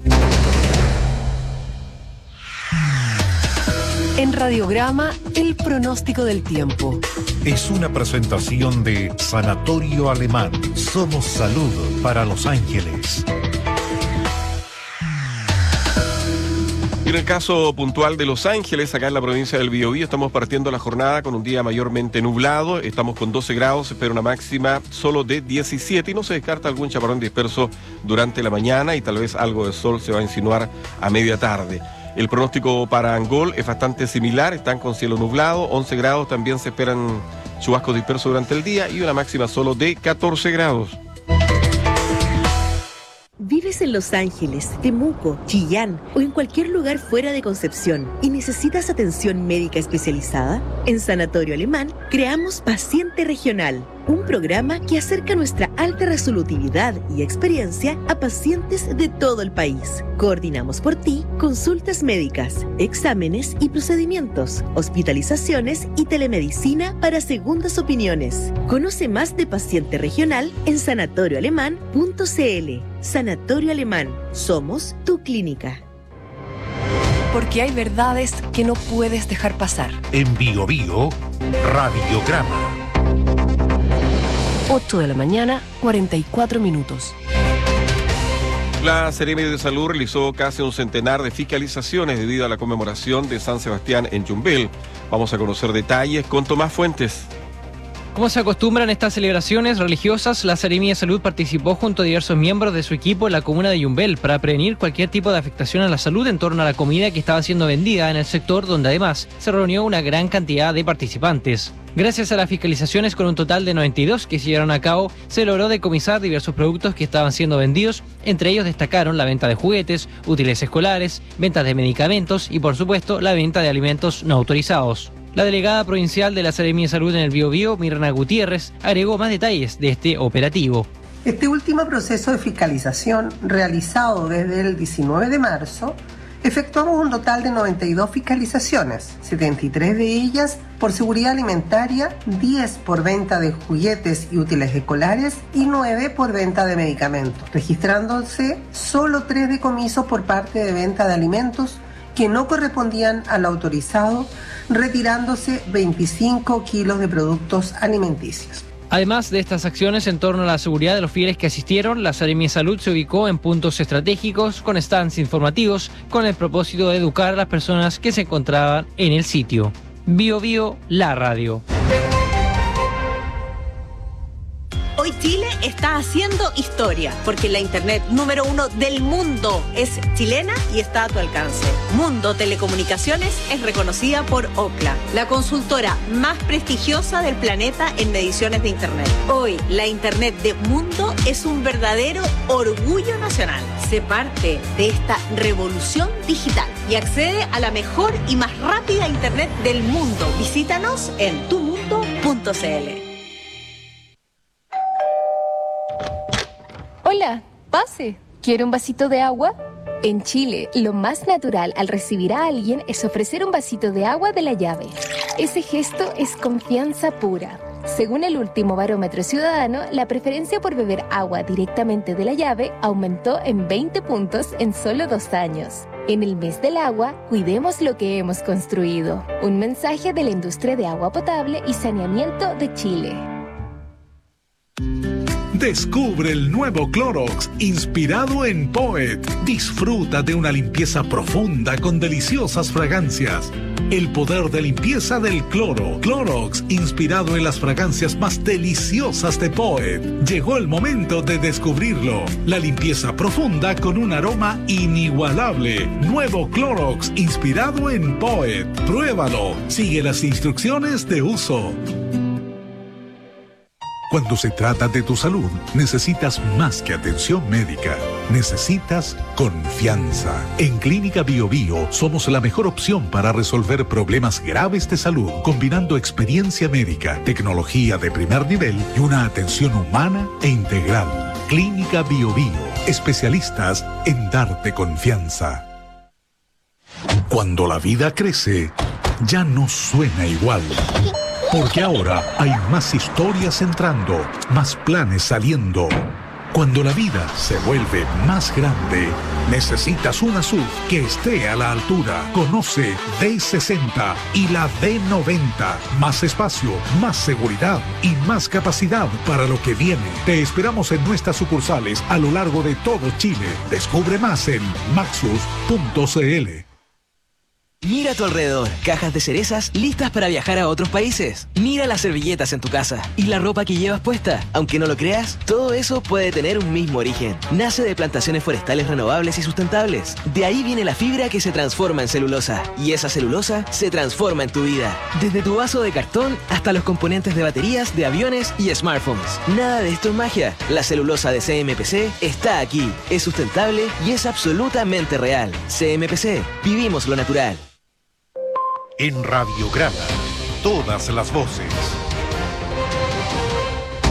S7: En Radiograma, el pronóstico del tiempo.
S8: Es una presentación de Sanatorio Alemán. Somos salud para Los Ángeles.
S1: Y en el caso puntual de Los Ángeles, acá en la provincia del Biobío, estamos partiendo la jornada con un día mayormente nublado. Estamos con 12 grados, se espera una máxima solo de 17 y no se descarta algún chaparrón disperso durante la mañana y tal vez algo de sol se va a insinuar a media tarde. El pronóstico para Angol es bastante similar, están con cielo nublado, 11 grados, también se esperan chubascos dispersos durante el día y una máxima solo de 14 grados.
S23: ¿Vives en Los Ángeles, Temuco, Chillán o en cualquier lugar fuera de Concepción y necesitas atención médica especializada? En Sanatorio Alemán creamos Paciente Regional. un programa que acerca nuestra alta resolutividad y experiencia a pacientes de todo el país. Coordinamos por ti consultas médicas, exámenes y procedimientos, hospitalizaciones y telemedicina para segundas opiniones. Conoce más de Paciente Regional en sanatorioalemán.cl. Sanatorio Alemán. Somos tu clínica.
S7: Porque hay verdades que no puedes dejar pasar.
S8: En Bio Bio, Radiograma.
S7: 8 de la mañana, 44 minutos.
S1: La Seremi de Salud realizó casi un centenar de fiscalizaciones debido a la conmemoración de San Sebastián en Yumbel. Vamos a conocer detalles con Tomás Fuentes.
S5: Como se acostumbra en estas celebraciones religiosas, la Seremi de Salud participó junto a diversos miembros de su equipo en la comuna de Yumbel para prevenir cualquier tipo de afectación a la salud en torno a la comida que estaba siendo vendida en el sector, donde además se reunió una gran cantidad de participantes. Gracias a las fiscalizaciones, con un total de 92 que se llevaron a cabo, se logró decomisar diversos productos que estaban siendo vendidos. Entre ellos destacaron la venta de juguetes, útiles escolares, ventas de medicamentos y, por supuesto, la venta de alimentos no autorizados. La delegada provincial de la Seremi de Salud en el Biobío, Mirna Gutiérrez, agregó más detalles de este operativo.
S9: Este último proceso de fiscalización, realizado desde el 19 de marzo, efectuamos un total de 92 fiscalizaciones, 73 de ellas por seguridad alimentaria, 10 por venta de juguetes y útiles escolares y 9 por venta de medicamentos, registrándose solo 3 decomisos por parte de venta de alimentos que no correspondían al autorizado, retirándose 25 kilos de productos alimenticios.
S5: Además de estas acciones en torno a la seguridad de los fieles que asistieron, la Seremi de Salud se ubicó en puntos estratégicos con stands informativos con el propósito de educar a las personas que se encontraban en el sitio. Bio Bio, la radio.
S11: Hoy Chile está haciendo historia, porque la internet número 1 del mundo es chilena y está a tu alcance. Mundo Telecomunicaciones es reconocida por Ookla, la consultora más prestigiosa del planeta en mediciones de internet. Hoy, la internet de Mundo es un verdadero orgullo nacional. Sé parte de esta revolución digital y accede a la mejor y más rápida internet del mundo. Visítanos en tumundo.cl.
S21: Hola, pase. ¿Quiere un vasito de agua? En Chile, lo más natural al recibir a alguien es ofrecer un vasito de agua de la llave. Ese gesto es confianza pura. Según el último barómetro ciudadano, la preferencia por beber agua directamente de la llave aumentó en 20 puntos en solo 2 años. En el mes del agua, cuidemos lo que hemos construido. Un mensaje de la industria de agua potable y saneamiento de Chile.
S17: Descubre el nuevo Clorox, inspirado en Poet. Disfruta de una limpieza profunda con deliciosas fragancias. El poder de limpieza del cloro. Clorox, inspirado en las fragancias más deliciosas de Poet. Llegó el momento de descubrirlo. La limpieza profunda con un aroma inigualable. Nuevo Clorox, inspirado en Poet. Pruébalo. Sigue las instrucciones de uso. Cuando se trata de tu salud, necesitas más que atención médica. Necesitas confianza. En Clínica Bio Bio somos la mejor opción para resolver problemas graves de salud, combinando experiencia médica, tecnología de primer nivel y una atención humana e integral. Clínica Bio Bio, especialistas en darte confianza. Cuando la vida crece, ya no suena igual. Porque ahora hay más historias entrando, más planes saliendo. Cuando la vida se vuelve más grande, necesitas una SUV que esté a la altura. Conoce D60 y la D90. Más espacio, más seguridad y más capacidad para lo que viene. Te esperamos en nuestras sucursales a lo largo de todo Chile. Descubre más en maxus.cl.
S25: Mira a tu alrededor, cajas de cerezas listas para viajar a otros países. Mira las servilletas en tu casa y la ropa que llevas puesta. Aunque no lo creas, todo eso puede tener un mismo origen. Nace de plantaciones forestales renovables y sustentables. De ahí viene la fibra que se transforma en celulosa. Y esa celulosa se transforma en tu vida. Desde tu vaso de cartón hasta los componentes de baterías, de aviones y smartphones. Nada de esto es magia. La celulosa de CMPC está aquí. Es sustentable y es absolutamente real. CMPC. Vivimos lo natural.
S8: En Radiograma, todas las voces.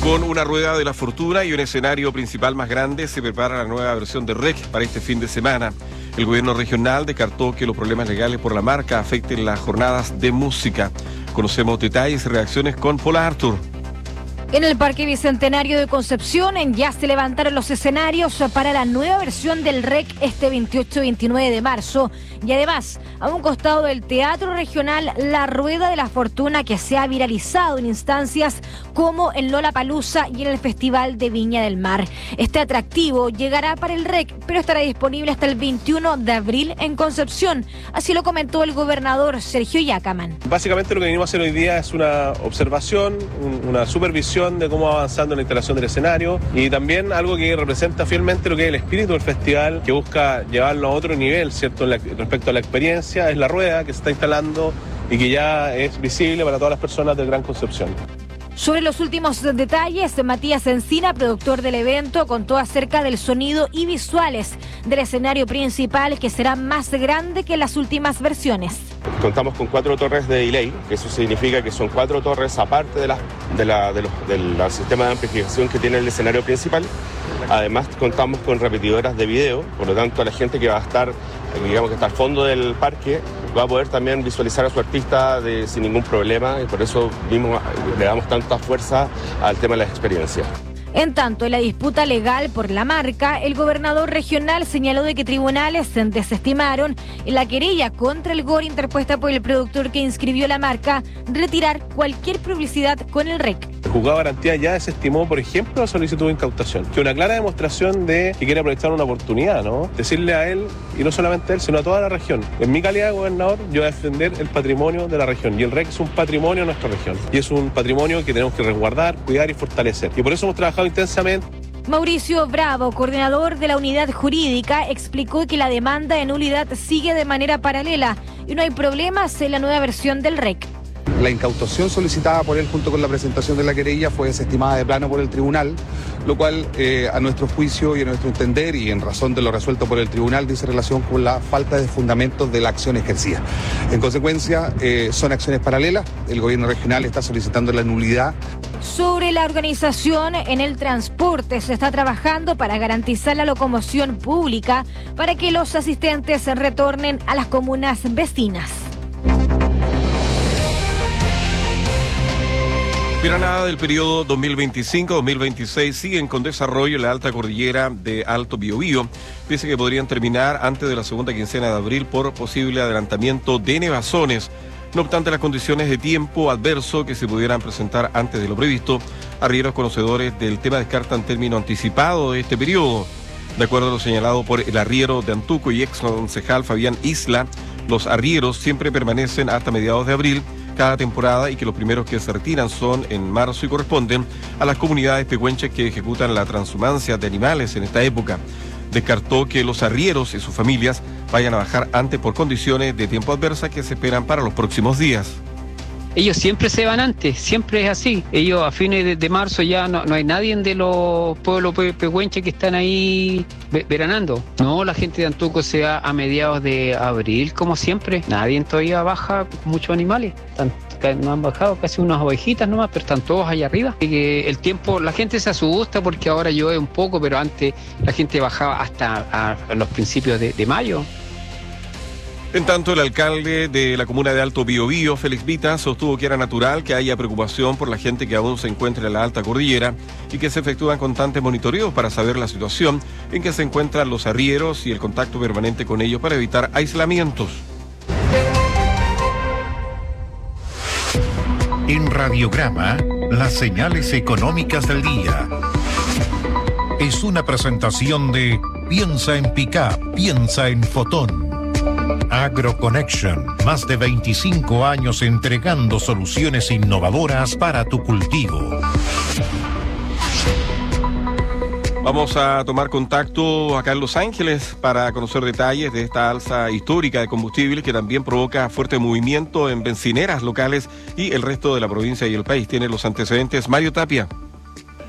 S1: Con una rueda de la fortuna y un escenario principal más grande, se prepara la nueva versión de REC para este fin de semana. El gobierno regional descartó que los problemas legales por la marca afecten las jornadas de música. Conocemos detalles y reacciones con Paula Artur.
S2: En el Parque Bicentenario de Concepción ya se levantaron los escenarios para la nueva versión del REC este 28 y 29 de marzo. Y además, a un costado del Teatro Regional, la Rueda de la Fortuna, que se ha viralizado en instancias como en Lollapalooza y en el Festival de Viña del Mar. Este atractivo llegará para el REC, pero estará disponible hasta el 21 de abril en Concepción. Así lo comentó el gobernador Sergio Yacaman.
S3: Básicamente lo que venimos a hacer hoy día es una observación, una supervisión de cómo va avanzando la instalación del escenario y también algo que representa fielmente lo que es el espíritu del festival, que busca llevarlo a otro nivel, ¿cierto? Respecto a la experiencia, es la rueda que se está instalando y que ya es visible para todas las personas del Gran Concepción.
S2: Sobre los últimos detalles, Matías Encina, productor del evento, contó acerca del sonido y visuales del escenario principal, que será más grande que las últimas versiones.
S12: Contamos con 4 torres de delay, que eso significa que son 4 torres aparte del sistema de amplificación que tiene el escenario principal. Además contamos con repetidoras de video, por lo tanto la gente que va a estar, digamos que está al fondo del parque, va a poder también visualizar a su artista sin ningún problema, y por eso mismo le damos tanta fuerza al tema de las experiencias.
S2: En tanto, en la disputa legal por la marca, el gobernador regional señaló de que tribunales desestimaron la querella contra el GOR interpuesta por el productor que inscribió la marca, retirar cualquier publicidad con el REC.
S3: El juzgado de garantía ya desestimó, por ejemplo, la solicitud de incautación, que es una clara demostración de que quiere aprovechar una oportunidad, ¿no? Decirle a él, y no solamente a él, sino a toda la región. En mi calidad de gobernador, yo voy a defender el patrimonio de la región, y el REC es un patrimonio de nuestra región, y es un patrimonio que tenemos que resguardar, cuidar y fortalecer. Y por eso hemos trabajado intensamente.
S2: Mauricio Bravo, coordinador de la unidad jurídica, explicó que la demanda de nulidad sigue de manera paralela y no hay problemas en la nueva versión del REC.
S13: La incautación solicitada por él junto con la presentación de la querella fue desestimada de plano por el tribunal, lo cual a nuestro juicio y a nuestro entender y en razón de lo resuelto por el tribunal dice relación con la falta de fundamentos de la acción ejercida. En consecuencia, son acciones paralelas. El gobierno regional está solicitando la nulidad.
S2: Sobre la organización en el transporte, se está trabajando para garantizar la locomoción pública para que los asistentes retornen a las comunas vecinas.
S1: Granada del periodo 2025-2026 siguen con desarrollo en la alta cordillera de Alto Biobío. Dice que podrían terminar antes de la segunda quincena de abril por posible adelantamiento de nevazones. No obstante las condiciones de tiempo adverso que se pudieran presentar antes de lo previsto, arrieros conocedores del tema descartan término anticipado de este periodo. De acuerdo a lo señalado por el arriero de Antuco y ex concejal Fabián Isla, los arrieros siempre permanecen hasta mediados de abril cada temporada y que los primeros que se retiran son en marzo y corresponden a las comunidades pehuenches que ejecutan la transhumancia de animales en esta época. Descartó que los arrieros y sus familias vayan a bajar antes por condiciones de tiempo adversas que se esperan para los próximos días.
S14: Ellos siempre se van antes, siempre es así. Ellos a fines de marzo ya no hay nadie de los pueblos pehuenches que están ahí veranando. No, la gente de Antuco se va a mediados de abril, como siempre. Nadie todavía baja muchos animales. No han bajado casi unas ovejitas nomás, pero están todos allá arriba. Y el tiempo, la gente se asusta porque ahora llueve un poco, pero antes la gente bajaba hasta a los principios de mayo.
S1: En tanto, el alcalde de la comuna de Alto Biobío, Félix Vita, sostuvo que era natural que haya preocupación por la gente que aún se encuentra en la alta cordillera y que se efectúan constantes monitoreos para saber la situación en que se encuentran los arrieros y el contacto permanente con ellos para evitar aislamientos.
S8: En Radiograma, las señales económicas del día. Es una presentación de Piensa en Pickup, piensa en Fotón. AgroConnection, más de 25 años entregando soluciones innovadoras para tu cultivo.
S1: Vamos a tomar contacto acá en Los Ángeles para conocer detalles de esta alza histórica de combustibles que también provoca fuerte movimiento en bencineras locales y el resto de la provincia y el país. Tiene los antecedentes Mario Tapia.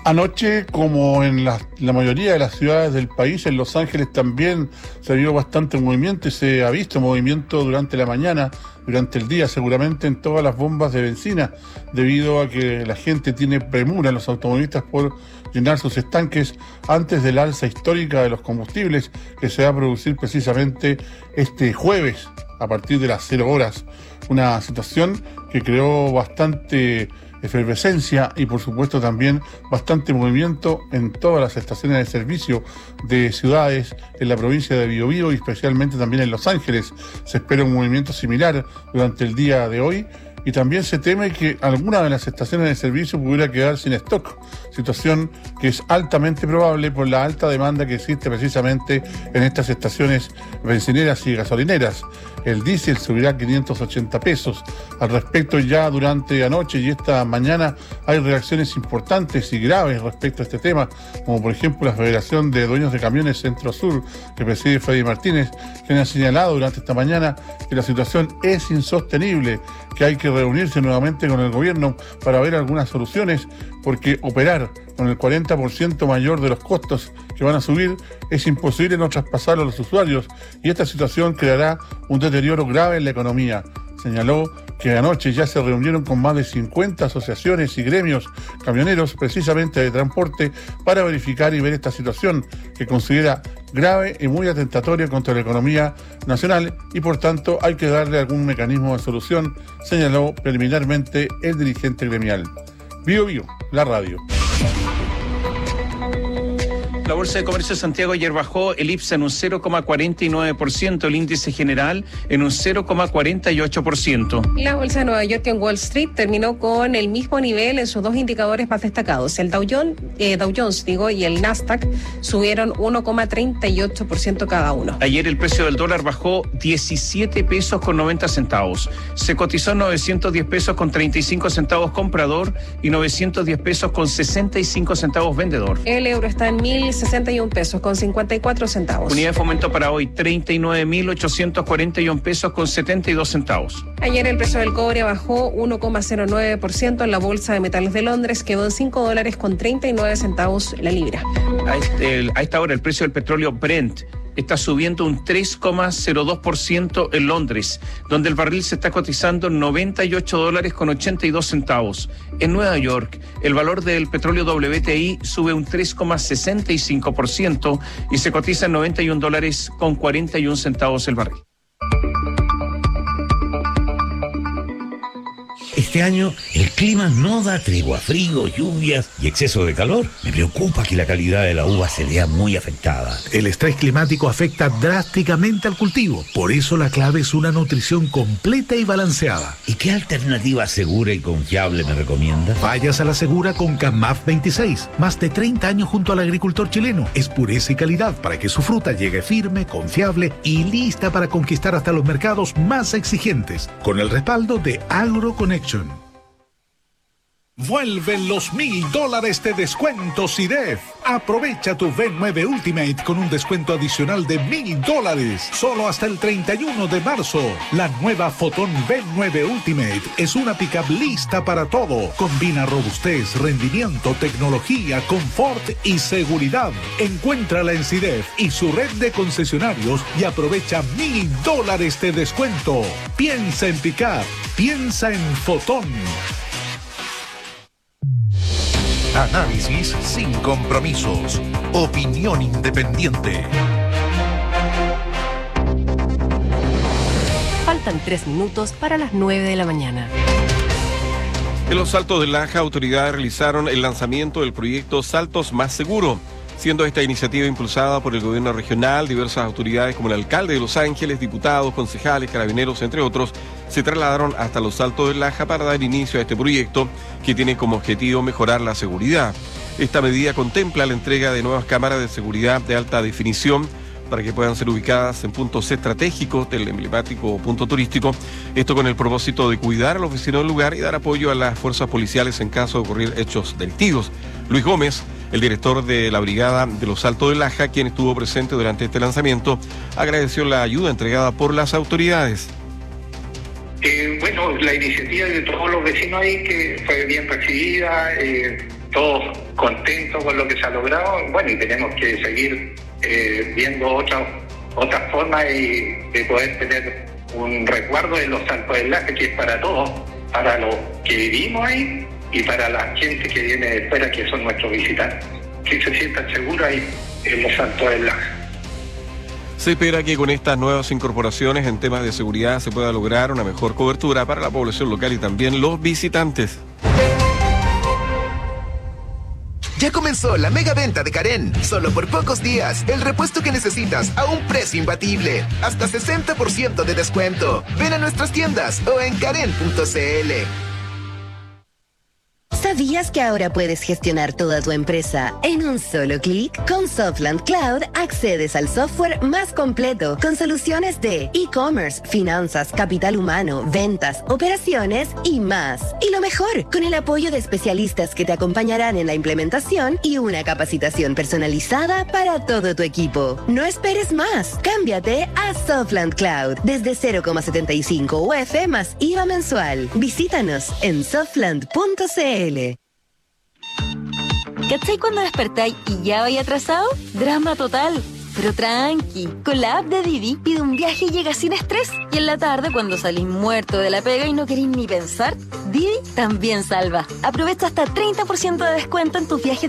S4: Anoche, como en la mayoría de las ciudades del país, en Los Ángeles también se vio bastante movimiento y se ha visto movimiento durante la mañana, durante el día, seguramente en todas las bombas de benzina, debido a que la gente tiene premura, los automovilistas, por llenar sus estanques antes del alza histórica de los combustibles que se va a producir precisamente este jueves a partir de las 0 horas. Una situación que creó bastante efervescencia y por supuesto también bastante movimiento en todas las estaciones de servicio de ciudades en la provincia de Biobío y especialmente también en Los Ángeles. Se espera un movimiento similar durante el día de hoy y también se teme que alguna de las estaciones de servicio pudiera quedar sin stock, situación que es altamente probable por la alta demanda que existe precisamente en estas estaciones bencineras y gasolineras. El diésel subirá 580 pesos. Al respecto, ya durante anoche y esta mañana hay reacciones importantes y graves respecto a este tema, como por ejemplo la Federación de Dueños de Camiones Centro-Sur, que preside Freddy Martínez, quien ha señalado durante esta mañana que la situación es insostenible, que hay que reunirse nuevamente con el gobierno para ver algunas soluciones, porque operar con el 40% mayor de los costos que van a subir es imposible no traspasarlo a los usuarios y esta situación creará un deterioro grave en la economía. Señaló que anoche ya se reunieron con más de 50 asociaciones y gremios camioneros precisamente de transporte para verificar y ver esta situación que considera grave y muy atentatoria contra la economía nacional y por tanto hay que darle algún mecanismo de solución, señaló preliminarmente el dirigente gremial. Biobío, la radio.
S6: La Bolsa de Comercio de Santiago ayer bajó el IPSA en un 0,49%, el índice general en un 0,48%.
S15: La Bolsa de Nueva York en Wall Street terminó con el mismo nivel en sus dos indicadores más destacados. El Dow Jones y el Nasdaq subieron 1,38% cada uno.
S6: Ayer el precio del dólar bajó 17 pesos con 90 centavos. Se cotizó en 910 pesos con 35 centavos comprador y 910 pesos con 65 centavos vendedor.
S15: El euro está en 1.061 pesos con 54 centavos.
S6: Unidad de fomento para hoy, 39.841 pesos con 72 centavos.
S15: Ayer el precio del cobre bajó 1,09% en la Bolsa de Metales de Londres, quedó en $5 con 39 centavos la libra.
S6: A esta hora el precio del petróleo Brent está subiendo un 3,02% en Londres, donde el barril se está cotizando en $98 con 82 centavos. En Nueva York, el valor del petróleo WTI sube un 3,65% y se cotiza en $91 con 41 centavos el barril.
S16: Este año el clima no da tregua, frío, lluvias y exceso de calor. Me preocupa que la calidad de la uva se vea muy afectada.
S17: El estrés climático afecta drásticamente al cultivo. Por eso la clave es una nutrición completa y balanceada.
S16: ¿Y qué alternativa segura y confiable me recomienda?
S17: Vayas a la segura con CAMAF 26. Más de 30 años junto al agricultor chileno. Es pureza y calidad para que su fruta llegue firme, confiable y lista para conquistar hasta los mercados más exigentes. Con el respaldo de AgroConnection. Vuelven los $1,000 de descuento CIDEF. Aprovecha tu V9 Ultimate con un descuento adicional de $1,000 solo hasta el 31 de marzo. La nueva Fotón V9 Ultimate es una pickup lista para todo. Combina robustez, rendimiento, tecnología, confort y seguridad. Encuéntrala en CIDEF y su red de concesionarios y aprovecha $1,000 de descuento. Piensa en pickup, piensa en Fotón.
S8: Análisis sin compromisos. Opinión independiente.
S7: Faltan 3 minutos para las 9 de la mañana.
S1: En los Saltos del Laja, autoridades realizaron el lanzamiento del proyecto Saltos Más Seguro, siendo esta iniciativa impulsada por el gobierno regional. Diversas autoridades como el alcalde de Los Ángeles, diputados, concejales, carabineros, entre otros, se trasladaron hasta los Saltos del Laja para dar inicio a este proyecto que tiene como objetivo mejorar la seguridad. Esta medida contempla la entrega de nuevas cámaras de seguridad de alta definición para que puedan ser ubicadas en puntos estratégicos del emblemático punto turístico. Esto con el propósito de cuidar a los vecinos del lugar y dar apoyo a las fuerzas policiales en caso de ocurrir hechos delictivos. Luis Gómez, el director de la Brigada de los Saltos del Laja, quien estuvo presente durante este lanzamiento, agradeció la ayuda entregada por las autoridades.
S24: Bueno, la iniciativa de todos los vecinos ahí que fue bien recibida,
S10: todos contentos con lo que se ha logrado. Bueno, y tenemos que seguir viendo otras formas de poder tener un resguardo de los Saltos del Laje, que es para todos, para los que vivimos ahí y para la gente que viene de fuera, que son nuestros visitantes, que se sientan seguros ahí en los Saltos del Laje.
S1: Se espera que con estas nuevas incorporaciones en temas de seguridad se pueda lograr una mejor cobertura para la población local y también los visitantes.
S18: Ya comenzó la mega venta de Karen. Solo por pocos días, el repuesto que necesitas a un precio imbatible. Hasta 60% de descuento. Ven a nuestras tiendas o en karen.cl.
S19: ¿Sabías que ahora puedes gestionar toda tu empresa en un solo clic? Con Softland Cloud accedes al software más completo con soluciones de e-commerce, finanzas, capital humano, ventas, operaciones y más. Y lo mejor, con el apoyo de especialistas que te acompañarán en la implementación y una capacitación personalizada para todo tu equipo. No esperes más. Cámbiate a Softland Cloud desde 0,75 UF más IVA mensual. Visítanos en softland.cl.
S20: ¿Cachai cuando despertáis y ya vais atrasado? Drama total. Pero tranqui, con la app de Didi pide un viaje y llega sin estrés. Y en la tarde, cuando salís muerto de la pega y no queréis ni pensar, Didi también salva. Aprovecha hasta 30% de descuento en tus viajes